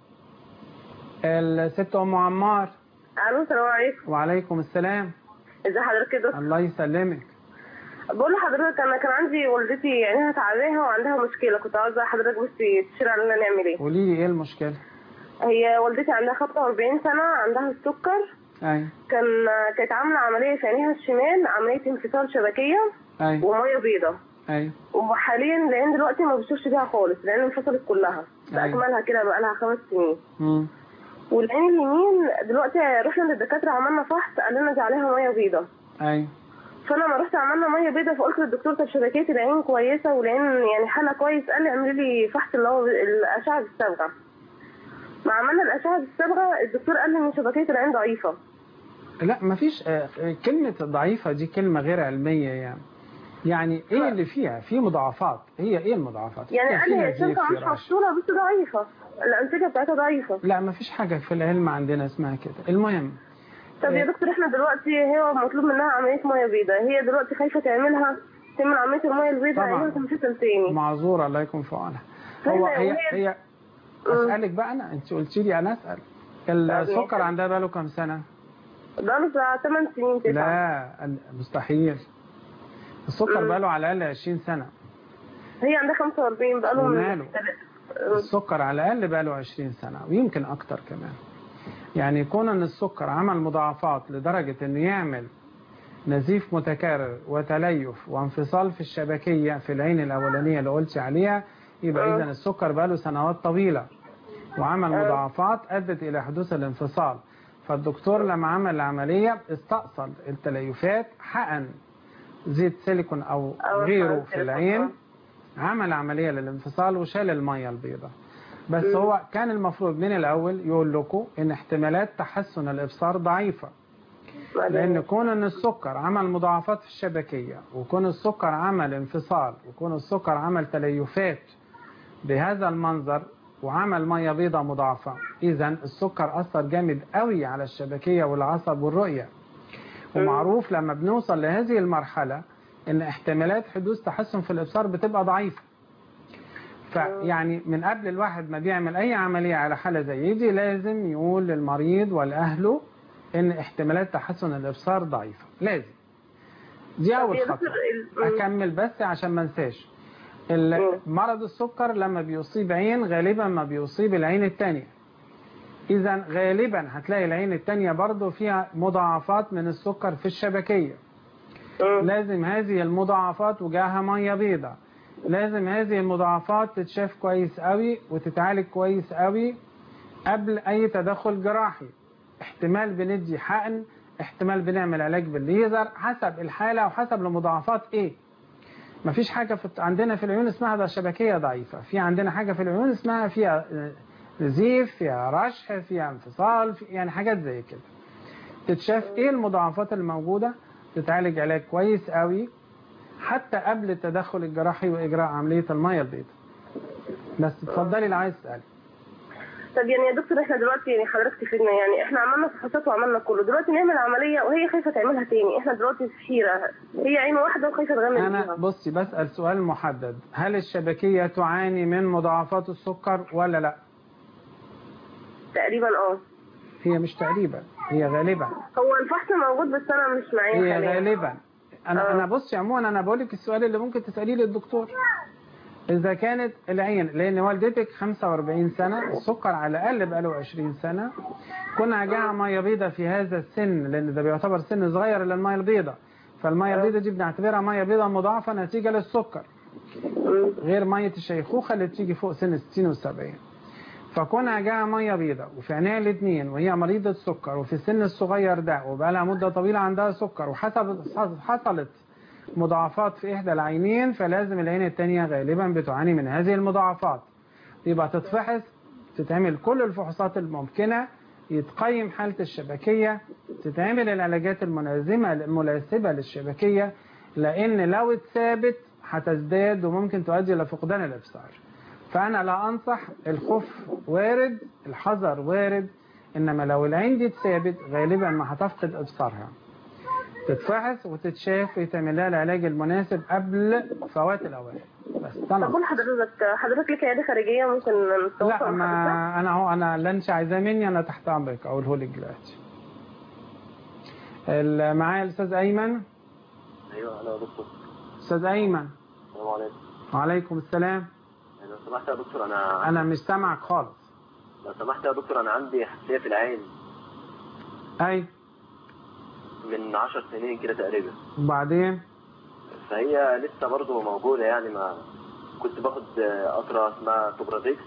الست أم عمار. الو السلام عليكم. وعليكم السلام. ازي حضرتك يا دكتور؟ الله يسلمك. بقول لحضرتك انا كان عندي والدتي عينيها تعبانه وعندها مشكله، كنت عاوزه حضرتك بس تشير علينا نعمل ايه. قولي لي ايه المشكله؟ هي والدتي عندها خمسة وأربعين سنه، عندها السكر. ايوه. كان كانت عامله عمليه في عينيها الشمال، عمليه انفصال شبكيه. ايوه. وميه بيضاء. ايوه. وحاليا العين دلوقتي ما بتشوفش بيها خالص، العين انفصلت كلها. باكملها كده بقى لها خمس سنين. امم والعين اليمين دلوقتي رحنا للدكاتره عملنا فحص، قال لنا دي عليها ميه بيضاء. ايوه. فانا لما رحت عملنا ميه بيضاء فقلت للدكتور طب شبكيه العين كويسه والعين يعني حالها كويس، قال لي اعملي لي فحص اللي هو الاشعه بالصبغه. ما عملنا الاشعه بالصبغه الدكتور قال لي ان شبكيه العين ضعيفه. لا مفيش، كلمه ضعيفه دي كلمه غير علميه يعني. يعني ايه اللي فيها؟ في مضاعفات. هي ايه المضاعفات؟ يعني قال لي هي الشمكه مش مفصوله بس ضعيفه، الانسجه بتاعتها ضعيفه. لا مفيش حاجه في العلم عندنا اسمها كده. المهم طب يا دكتور احنا دلوقتي هي مطلوب منها عمليه ميه بيضاء، هي دلوقتي خايفه تعملها تعمل عمليه الميه البيضاء عينيها تنفصل تاني. معذوره الله يكون في عونها. هو هي هي, هي اسالك بقى انا، انت قلتي لي انا اسال. السكر عندها بقاله كام سنه؟ بقاله بتاع ثمان سنين تسعة. لا مستحيل. السكر بقاله على الاقل عشرين سنه. هي عندها خمسة وأربعين بقاله من السكر على الاقل بقاله عشرين سنه ويمكن اكتر كمان. يعني يكون ان السكر عمل مضاعفات لدرجة انه يعمل نزيف متكرر وتليف وانفصال في الشبكية في العين الاولانية اللي قلتي عليها، يبقى اذا السكر بقاله سنوات طويلة وعمل مضاعفات ادت الى حدوث الانفصال. فالدكتور لما عمل العملية استأصل التليفات، حقن زيت سيليكون او غيره في العين، عمل عملية للانفصال وشال المية البيضاء. بس هو كان المفروض من الأول يقول لكم إن احتمالات تحسن الإبصار ضعيفة، لأن كون أن السكر عمل مضاعفات في الشبكية، وكون السكر عمل انفصال، وكون السكر عمل تليفات بهذا المنظر، وعمل مية بيضاء مضاعفة، إذا السكر أثر جامد قوي على الشبكية والعصب والرؤية. ومعروف لما بنوصل لهذه المرحلة إن احتمالات حدوث تحسن في الإبصار بتبقى ضعيفة. فيعني من قبل الواحد ما بيعمل أي عملية على حالة زي دي لازم يقول للمريض والأهله إن احتمالات تحسن الإبصار ضعيفة، لازم. دي أول خطوة. أكمل بس عشان ما انساش. مرض السكر لما بيصيب عين غالبا ما بيصيب العين التانية. إذا غالبا هتلاقي العين التانية برضو فيها مضاعفات من السكر في الشبكية. لازم هذه المضاعفات وجاها مية بيضاء. لازم هذه المضاعفات تتشاف كويس قوي وتتعالج كويس قوي قبل أي تدخل جراحي. احتمال بندي حقن، احتمال بنعمل علاج بالليزر، حسب الحالة وحسب المضاعفات ايه. مفيش حاجة في عندنا في العيون اسمها ده شبكية ضعيفة، في عندنا حاجة في العيون اسمها فيها نزيف، فيها رشح، فيها انفصال، في يعني حاجات زي كده. تتشاف ايه المضاعفات الموجودة، تتعالج علاج كويس قوي حتى قبل التدخل الجراحي واجراء عملية المية البيضاء. بس اتفضلي اللي عايز تسألي. طب يعني يا دكتور احنا دلوقتي يعني حضرتك تفيدنا، يعني احنا عملنا فحوصات وعملنا كله، دلوقتي نعمل عمليه وهي خايفه تعملها تاني، احنا دلوقتي في حيره، هي عين واحده وخايفه تغمض انا فيها. بصي بسأل سؤال محدد، هل الشبكية تعاني من مضاعفات السكر ولا لا؟ تقريبا اه. هي مش تقريبا، هي غالبا. هو الفحص موجود بس انا مش معايا هي حاليا. غالبا. انا أوه. انا بصي عموما انا بقول لك السؤال اللي ممكن تسأليه للدكتور. إذا كانت العين، لأن والدتك خمسة وأربعين سنة، السكر على الأقل بقاله عشرين سنة، كنا عجاها مية بيضاء في هذا السن، لأن ده بيعتبر سن صغير للمية البيضاء، فالمية البيضاء دي بنعتبرها مية بيضاء مضاعفة نتيجة للسكر، غير مية الشيخوخة اللي بتيجي فوق سن ستين وسبعين. فكنا عجاها مية بيضاء وفي عينيها الاثنين وهي مريضة سكر وفي السن الصغير ده وبقى لها مدة طويلة عندها سكر وحصلت حصلت مضاعفات في إحدى العينين، فلازم العين التانية غالبا بتعاني من هذه المضاعفات. يبقى تتفحص، تتعمل كل الفحوصات الممكنة، يتقيم حالة الشبكية، تتعمل العلاجات الملازمة المناسبة للشبكية، لأن لو اتثابت هتزداد وممكن تؤدي إلى فقدان الإبصار. فأنا لا أنصح، الخوف وارد، الحذر وارد، إنما لو العين دي اتثابت غالبا ما هتفقد إبصارها. تتفحص وتتشاف ويتعمل لها العلاج المناسب قبل فوات الاوان. بس طب قول حضرتك حضرتك لك عياده خارجيه ممكن نتواصل؟ لا ما انا هو انا اللي انت عايزاه مني انا تحت امرك اقوله لك دلوقتي. معايا الاستاذ ايمن. ايوه انا يا دكتور. استاذ ايمن. السلام عليكم. وعليكم السلام. لو سمحت يا دكتور انا انا مش سامعك خالص. لو سمحت يا دكتور انا عندي حساسيه في العين. اي من عشر سنين كده تقريبا. وبعدين؟ فهي لسه برضه موجودة يعني، ما كنت باخد قطرة اسمها توبراديكس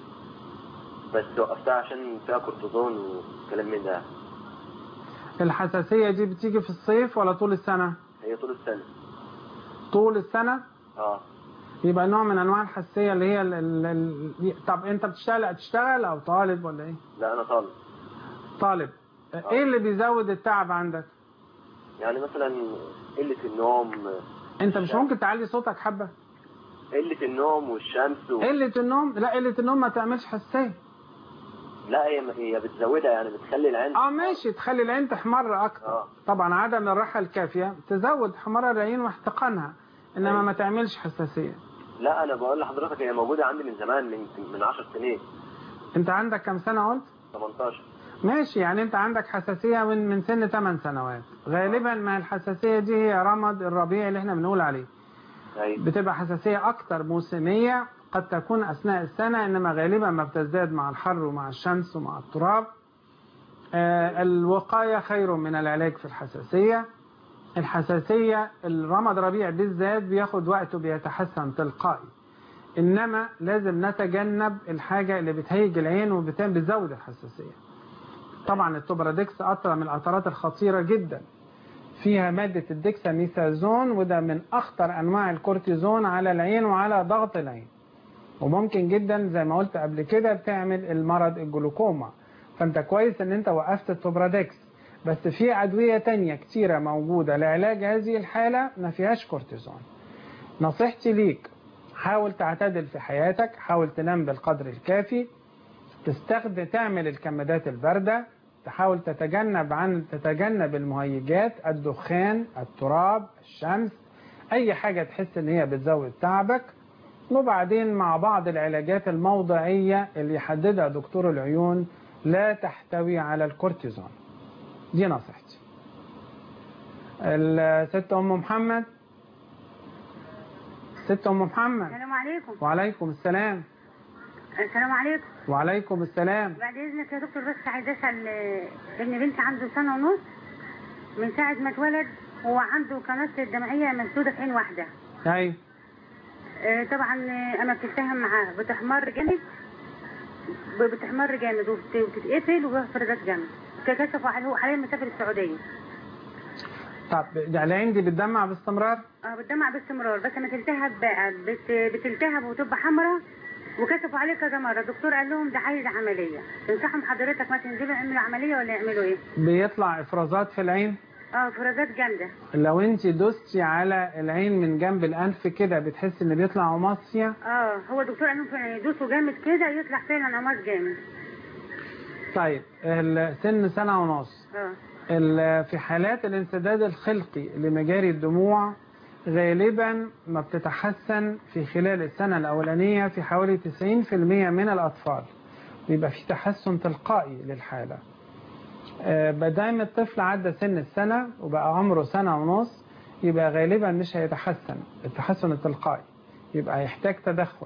بس وقفتها عشان فيها كورتيزون وكلام من ده. الحساسية دي بتيجي في الصيف ولا طول السنة؟ هي طول السنة. طول السنة؟ اه. يبقى نوع من انواع الحساسية اللي هي ال ال ال... طب انت بتشتغل تشتغل او طالب ولا ايه؟ لا انا طالب. طالب. آه. ايه اللي بيزود التعب عندك؟ يعني مثلا قلة النوم. انت مش ممكن تعلي صوتك حبة؟ قلة النوم والشمس و... قلة النوم؟ لا قلة النوم ما تعملش حساسية. لا هي هي بتزودها يعني، بتخلي العين اه ماشي، تخلي العين تحمر اكتر. آه. طبعا عدم الراحة الكافية تزود حمرار العين واحتقانها، انما أيوة. ما تعملش حساسية. لا انا بقول لحضرتك هي موجودة عندي من زمان، من من عشر سنين. انت عندك كم سنة قلت؟ تمنتاشر. ماشي، يعني انت عندك حساسية من من سن ثمان سنوات. غالبا ما الحساسية دي هي رمد الربيع اللي احنا بنقول عليه. أيوة. بتبقى حساسية اكتر موسمية، قد تكون اثناء السنة، انما غالبا ما بتزداد مع الحر ومع الشمس ومع التراب. آه الوقاية خير من العلاج في الحساسية. الحساسية الرمد ربيع بالذات بياخد وقته بيتحسن تلقائي، انما لازم نتجنب الحاجة اللي بتهيج العين وبتزود الحساسية. طبعا التوبراديكس قطرة من القطرات الخطيرة جدا، فيها مادة الديكساميثازون، وده من أخطر أنواع الكورتيزون على العين وعلى ضغط العين، وممكن جدا زي ما قلت قبل كده بتعمل المرض الجلوكوما. فأنت كويس أن أنت وقفت التوبراديكس، بس في أدوية تانية كتيرة موجودة لعلاج هذه الحالة ما فيهاش كورتيزون. نصيحتي ليك حاول تعتدل في حياتك، حاول تنام بالقدر الكافي، تستخدم تعمل الكمادات الباردة، تحاول تتجنب عن تتجنب المهيجات، الدخان، التراب، الشمس، أي حاجة تحس إن هي بتزود تعبك. وبعدين مع بعض العلاجات الموضعية اللي يحددها دكتور العيون لا تحتوي على الكورتيزون. دي نصيحتي. الست أم محمد. ست أم محمد. السلام عليكم. وعليكم السلام. السلام عليكم. وعليكم السلام. بعد اذنك يا دكتور بس عايز اسال ابن بنتي عنده سنه ونص، من ساعه ما اتولد هو عنده قناه دمعيه مسدوده في عين واحده. ايوه. آه طبعا انا بتتهم معاه بتحمر جامد، بتحمر جامد وبتتقفل وبتفرجات جامد. كشفوا عليه، حاليا مسافر السعوديه. طب العين دي بتدمع باستمرار؟ اه بتدمع باستمرار، بس ما تلتهب بقى بت... بتلتهب وتبقى حمراء، وكشفوا عليه كذا مره. الدكتور قال لهم ده عايز عمليه. تنصحهم حضرتك ما تنزلوا يعملوا عمليه ولا يعملوا ايه؟ بيطلع افرازات في العين؟ اه افرازات جامده. لو انت دوستي على العين من جنب الانف كده بتحسي ان بيطلع عماص فيها؟ اه هو الدكتور قال لهم يدوسوا جامد كده يطلع فعلا عماص جامد. طيب السن سنه ونص. اه في حالات الانسداد الخلقي لمجاري الدموع غالبا ما بتتحسن في خلال السنة الأولانية في حوالي تسعين بالمئة من الأطفال، بيبقى في تحسن تلقائي للحالة. بدايم الطفل عدى سن السنة وبقى عمره سنة ونص يبقى غالبا مش هيتحسن التحسن التلقائي، يبقى يحتاج تدخل.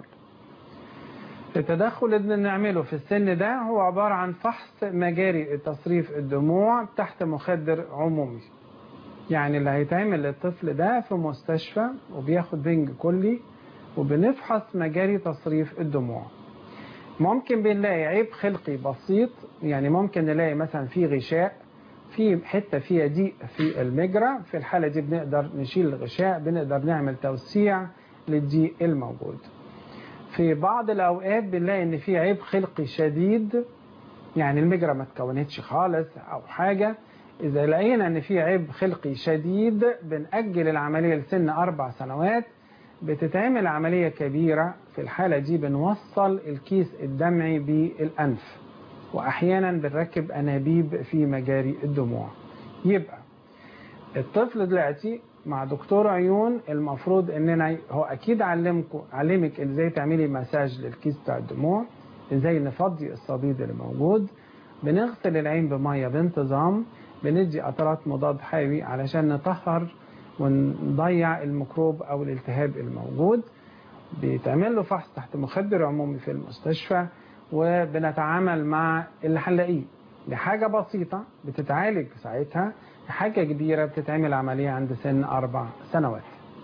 التدخل اللي نعمله في السن ده هو عبارة عن فحص مجاري تصريف الدموع تحت مخدر عمومي. يعني اللي هيتعمل للطفل ده في مستشفى وبياخد بنج كلي وبنفحص مجاري تصريف الدموع. ممكن بنلاقي عيب خلقي بسيط، يعني ممكن نلاقي مثلا في غشاء في حتة فيها ضيق في المجرى، في الحالة دي بنقدر نشيل الغشاء، بنقدر نعمل توسيع للضيق الموجود. في بعض الأوقات بنلاقي إن في عيب خلقي شديد، يعني المجرى ما تكونتش خالص أو حاجة. إذا لقينا إن في عيب خلقي شديد بنأجل العملية لسن أربع سنوات، بتتعمل عملية كبيرة. في الحالة دي بنوصل الكيس الدمعي بالأنف، وأحيانا بنركب أنابيب في مجاري الدموع. يبقى الطفل دلوقتي مع دكتور عيون المفروض اننا هو اكيد علمكم علمك ازاي تعملي مساج للكيس بتاع الدموع، ازاي نفضي الصديد اللي موجود، بنغسل العين بميه بانتظام، بندي قطرات مضاد حيوي علشان نطهر ونضيع الميكروب او الالتهاب الموجود. بيتعمل له فحص تحت مخدر عمومي في المستشفى، وبنتعامل مع اللي هنلاقيه. دي حاجه بسيطه بتتعالج ساعتها، حاجة كبيرة بتتعمل عملية عند سن أربع سنوات.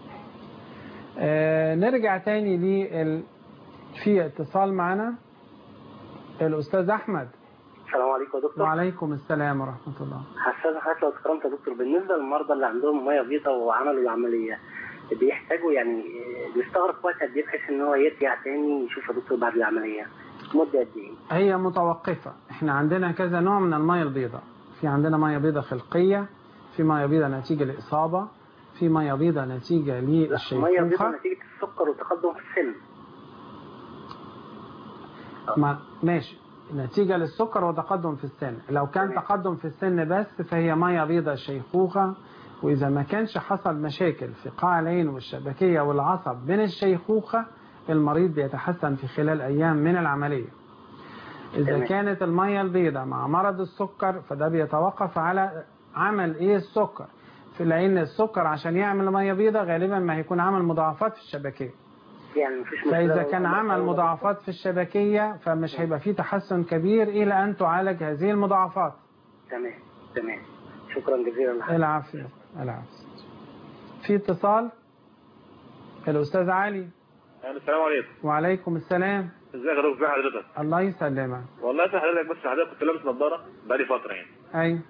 آه نرجع تاني لل... في اتصال معنا الأستاذ أحمد. السلام عليكم يا دكتور. وعليكم السلام ورحمة الله. حساسة حضرتك لو تكرمت يا دكتور، بالنسبة للمرضى اللي عندهم مية بيضاء وعملوا العملية بيحتاجوا يعني بيستغرق وقت قد ايه بحيث ان هو يرجع تاني يشوف يا دكتور بعد العملية؟ مدة قد ايه؟ هي متوقفة. احنا عندنا كذا نوع من المية البيضاء. في عندنا مية بيضاء خلقية، في مية بيضاء نتيجة لإصابة، في مية بيضاء نتيجة للشيخوخة. مية بيضاء نتيجة السكر وتقدم في السن. ما ماشي، نتيجة للسكر وتقدم في السن. لو كان تقدم في السن بس فهي مية بيضاء شيخوخة، وإذا ما كانش حصل مشاكل في قاع العين والشبكية والعصب من الشيخوخة المريض بيتحسن في خلال أيام من العملية. إذا كانت المية البيضاء مع مرض السكر فده بيتوقف على عمل إيه السكر في العين. السكر عشان يعمل مية بيضاء غالبا ما هيكون عمل مضاعفات في الشبكية، يعني مفيش مشكلة. فإذا كان عمل مضاعفات في الشبكية فمش هيبقى فيه تحسن كبير إلى أن تعالج هذه المضاعفات. تمام تمام، شكرا جزيلا. العافية العافية. في اتصال الأستاذ علي. السلام عليكم. وعليكم السلام. ازيك يا دكتور؟ ازي حضرتك؟ الله يسلمك. والله يا حضرتك بس حضرتك كنت لابس نظاره بقالي فتره يعني. ايوه.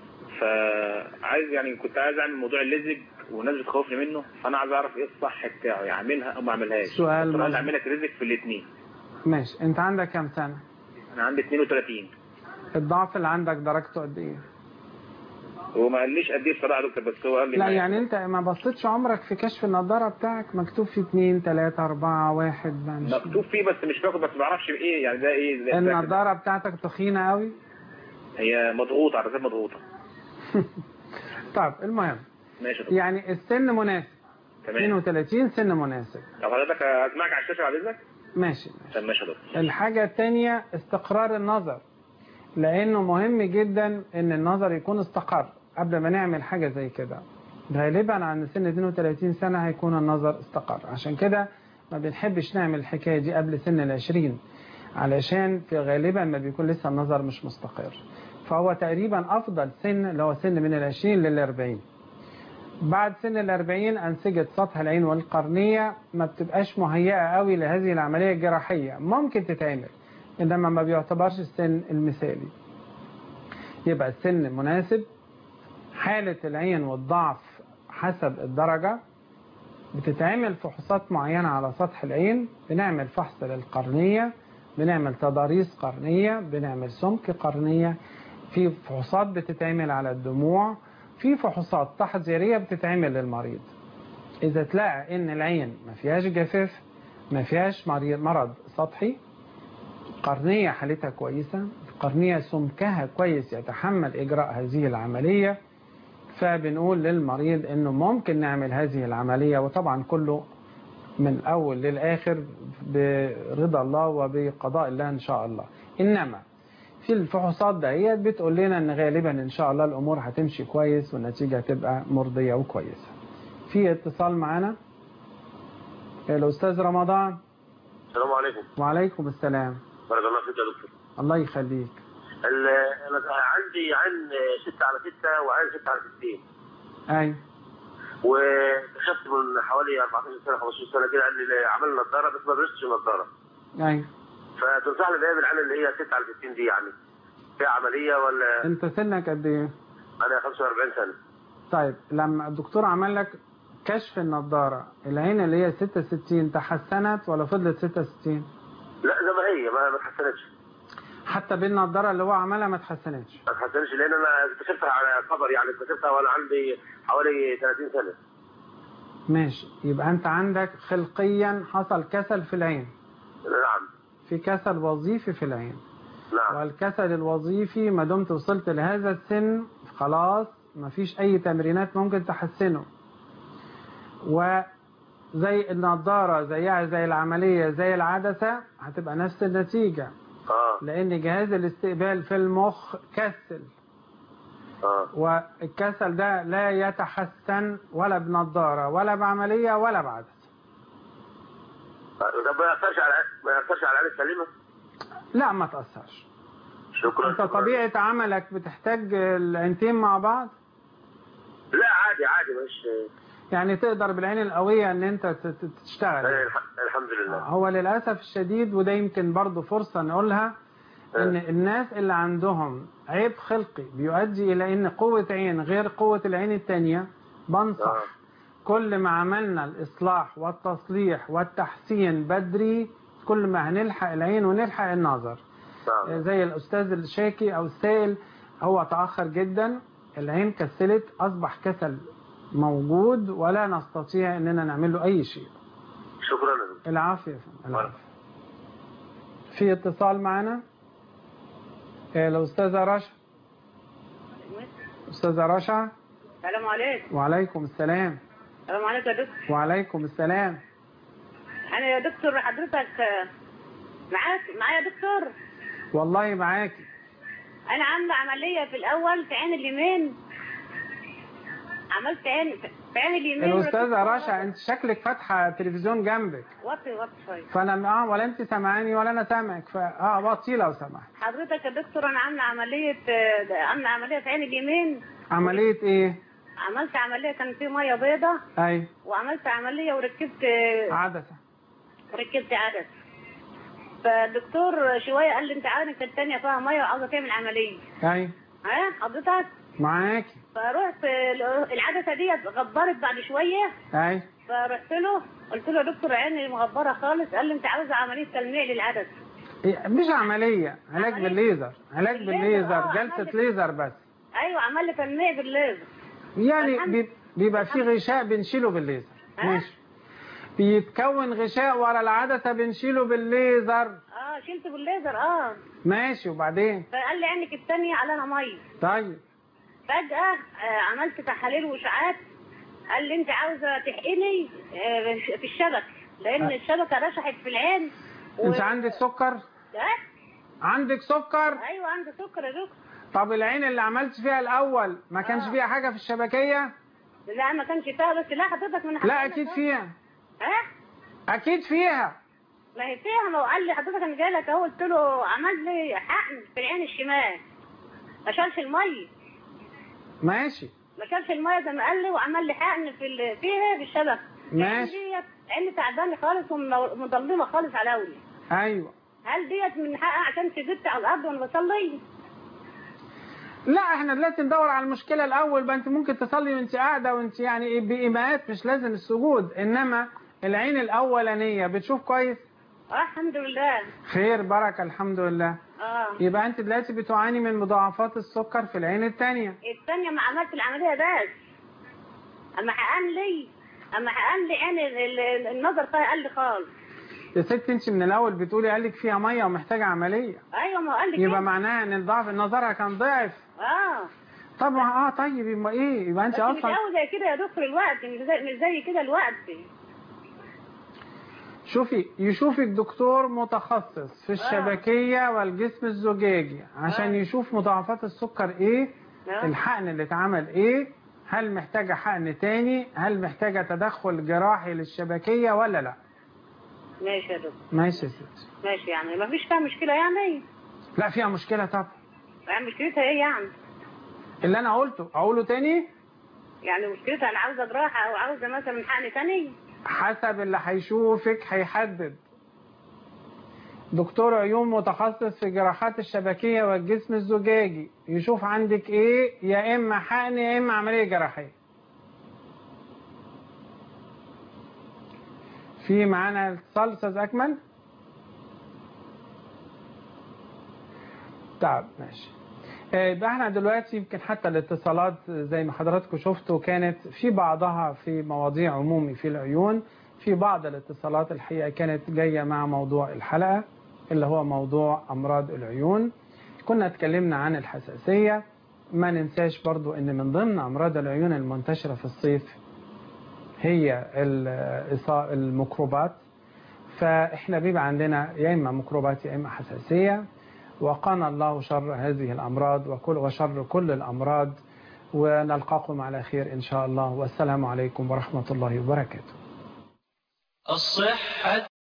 فعايز يعني كنت عايز اعمل موضوع الليزك والناس بتخوفني منه، فانا عايز اعرف ايه الصح بتاعه، يعني اعملها او ما اعملهاش. سؤال مظبوط. اعمل لك ريزك في الاثنين. ماشي. انت عندك كام سنه؟ انا عندي اثنين وثلاثين. الضعف اللي عندك درجته قد ايه؟ هو ما قاليش قد ايه الصراحه يا دكتور، بس هو قال لي لا يعني انت ما بصيتش عمرك في كشف النضاره بتاعك مكتوب فيه اثنين ثلاثة أربعة واحد؟ مكتوب فيه بس مش فاكر، بس ما اعرفش ايه يعني ده ايه. النضاره بتاعتك تخينه قوي؟ هي مضغوطه على فكره مضغوطه. طب المهم ماشي. يعني السن مناسب. تمام. اثنين وثلاثين سن مناسب. طب حضرتك اسمعك على الشاشه على اذنك؟ ماشي. طب ماشي يا دكتور. الحاجه الثانيه استقرار النظر، لانه مهم جدا ان النظر يكون استقر قبل ما نعمل حاجه زي كده. غالبا عند سن اثنين وثلاثين سنه هيكون النظر استقر، عشان كده ما بنحبش نعمل الحكايه دي قبل سن العشرين، علشان في غالبا ما بيكون لسه النظر مش مستقر. فهو تقريبا افضل سن اللي هو سن من العشرين للاربعين. بعد سن الاربعين انسجه سطح العين والقرنيه ما بتبقاش مهيئه قوي لهذه العمليه الجراحيه، ممكن تتعمل انما ما بيعتبرش السن المثالي. يبقى السن مناسب. حالة العين والضعف حسب الدرجة. بتتعمل فحوصات معينة على سطح العين، بنعمل فحص للقرنية، بنعمل تضاريس قرنية، بنعمل سمك قرنية، في فحوصات بتتعمل على الدموع، في فحوصات تحذيرية بتتعمل للمريض. إذا تلاقى إن العين ما فيهاش جفاف، ما فيهاش مرض سطحي، قرنية حالتها كويسة، قرنية سمكها كويس يتحمل إجراء هذه العملية، فبنقول للمريض إنه ممكن نعمل هذه العملية، وطبعا كله من الأول للآخر برضا الله وبقضاء الله إن شاء الله. إنما في الفحوصات دهيت بتقول لنا إن غالبا إن شاء الله الأمور هتمشي كويس والنتيجة هتبقى مرضية وكويسة. في اتصال معنا الأستاذ رمضان. السلام عليكم. وعليكم السلام. بارك الله فيك يا دكتور. الله يخليك. انا عندي عين ستة على ستة وعين ستة على ستين. ايوه. واكتشفت من حوالي أربعتاشر سنة خمستاشر سنة كده، قال لي عمل نظارة بس ما درستش النظارة. ايوه. فتنصحني بايه بالعين اللي هي ستة على ستين دي، يعني فيها عملية ولا؟ انت سنك قد ايه؟ انا خمسة وأربعين سنة. طيب لما الدكتور عمل لك كشف النظارة، العين اللي هي ستة وستين تحسنت ولا فضلت ستة وستين؟ لا زي ما هي، ما ما اتحسنتش. حتى بالنضاره اللي هو عملها ما اتحسنتش؟ ما اتحسنتش لان انا اكتشفتها على خبر، يعني اكتشفتها وانا عندي حوالي ثلاثين سنة. ماشي، يبقى انت عندك خلقيا حصل كسل في العين. نعم. في كسل وظيفي في العين. نعم. والكسل الوظيفي ما دمت وصلت لهذا السن خلاص ما فيش اي تمرينات ممكن تحسنه. وزي النضاره زيها زي العمليه زي العدسه هتبقى نفس النتيجه. آه. لأن جهاز الاستقبال في المخ كسل. آه. والكسل ده لا يتحسن ولا بنضارة ولا بعملية ولا بعدسة. طب ما يأثرش على ما يأثرش على العين السليمة؟ لا ما تأثرش. شكرا. أنت طبيعة عملك بتحتاج العينتين مع بعض؟ لا عادي عادي مش يعني تقدر بالعين القوية ان انت تشتغل. الحمد لله. هو للأسف الشديد، وده يمكن برضو فرصة نقولها، ان الناس اللي عندهم عيب خلقي بيؤدي الى ان قوة عين غير قوة العين التانية، بنصح آه. كل ما عملنا الإصلاح والتصليح والتحسين بدري كل ما هنلحق العين ونلحق النظر. آه. زي الأستاذ الشاكي أو السائل، هو تأخر جدا، العين كسلت، أصبح كسل موجود ولا نستطيع اننا نعمل له اي شيء. شكرا. العافيه يا فندم. العافيه. في اتصال معنا الاستاذه رشا. استاذه رشا. السلام عليكم. وعليكم السلام. السلام عليكم يا دكتور. وعليكم السلام. انا يا دكتور حضرتك معاك معايا يا دكتور؟ والله معاكي. انا عامله عمليه في الاول في عين اليمين، عملت عين في عين اليمين. الاستاذه رشا انت شكلك فاتحه تلفزيون جنبك. وطي وطي شويه. فانا اه ولا انت سامعاني ولا انا سامعك، فاه وطي لو سمحت. حضرتك يا دكتور انا عامله عمليه عامله عمليه في عين اليمين. عمليه ايه؟ عملت عمليه كان في ميه بيضاء. ايوه. وعملت عمليه وركبت عدسه. ركبت عدسه. فالدكتور شويه قال لي انت عينك الثانيه فيها ميه وعاوزه تعمل عمليه. ايوه. ها حضرتك؟ معاكي. فروحت العدسه ديت غبرت بعد شويه. ايوه. فرحت له قلت له يا دكتور عيني مغبره خالص. قال لي انت عاوزه عمليه تلميع للعدسه. مش عمليه، علاج عملية بالليزر. علاج بالليزر، جلسه ليزر بس. ايوه عمل لي تلميع بالليزر. يعني بيبقى في غشاء بنشيله بالليزر. ماشي. بيتكون غشاء ورا العدسه بنشيله بالليزر. اه شلته بالليزر. اه ماشي. وبعدين فقال لي عينك الثانيه عليها ميه. طيب. فجاه آه عملت تحاليل واشعاعات. قال لي انت عاوزه تحقني آه في الشبكه لان آه. الشبكه رشحت في العين. و... انت عندك سكر؟ اه عندك سكر؟ ايوه عندي سكر يا دكتور. طب العين اللي عملت فيها الاول ما كانش آه. فيها حاجه في الشبكيه؟ لا ما كانش فيها، بس لا حضرتك من لا اكيد فيها. ها؟ اكيد فيها. ما هي فيها. ما هو قال لي حضرتك انا جاي لك اهو. قلت له عمل لي حقن في العين الشمال ما شالش الميه. ماشي. ما شالش الميه زي ما قال لي، وعمل لي حقن في فيها بالشبكه. ماشي. ديت عيني تعبانه خالص ومضلمه خالص على اولي. ايوه. هل ديت من حقها عشان سجدت على الارض وانا بصلي؟ لا احنا دلوقتي ندور على المشكله الاول بقى. انت ممكن تصلي وانت قاعده وانت يعني بايماءات، مش لازم السجود، انما العين الاولانيه بتشوف كويس؟ اه الحمد لله. خير بركه الحمد لله. اه يبقى انت دلوقتي بتعاني من مضاعفات السكر في العين الثانيه. الثانيه ما عملت العمليه بس اما حقن لي اما حقن لي عين ال- ال- النظر فيها قل لي خالص. يا ست انت من الاول بتقولي قال لك فيها ميه ومحتاجه عمليه. ايوه ما قال لي يبقى كده. معناها ان الضعف نظرها كان ضعف. اه طبعا اه طيب يبقى ايه؟ يبقى انت بس اصلا مش قوي زي كده يا دكتور الوقت، مش زي مش زي كده الوقت. شوفي يشوفك دكتور متخصص في الشبكية والجسم الزجاجي عشان يشوف مضاعفات السكر ايه، الحقن اللي اتعمل ايه، هل محتاجة حقن تاني، هل محتاجة تدخل جراحي للشبكية ولا لا. ماشي يا دكتور. ماشي يا ستي. ماشي يعني ما فيش فيها مشكلة يعني؟ لا فيها مشكلة طبعا. يعني مشكلتها ايه يعني؟ اللي انا قلته اقوله تاني؟ يعني مشكلتها انا عاوزة جراحة او عاوزة مثلا حقن تاني؟ حسب اللي هيشوفك هيحدد. دكتور عيون متخصص في جراحات الشبكية والجسم الزجاجي يشوف عندك ايه، يا اما حقن يا اما عملية جراحية. في معانا اتصال استاذ اكمل؟ طب ماشي. يبقى احنا دلوقتي يمكن حتى الاتصالات زي ما حضراتكم شفتوا كانت في بعضها في مواضيع عمومي في العيون، في بعض الاتصالات الحقيقة كانت جاية مع موضوع الحلقة اللي هو موضوع أمراض العيون. كنا اتكلمنا عن الحساسية. ما ننساش برضو ان من ضمن أمراض العيون المنتشرة في الصيف هي الميكروبات، فاحنا بيبقى عندنا يا إما ميكروبات يا إما حساسية، وقانا الله شر هذه الأمراض وكل وشر كل الأمراض، ونلقاكم على خير إن شاء الله، والسلام عليكم ورحمة الله وبركاته. الصحة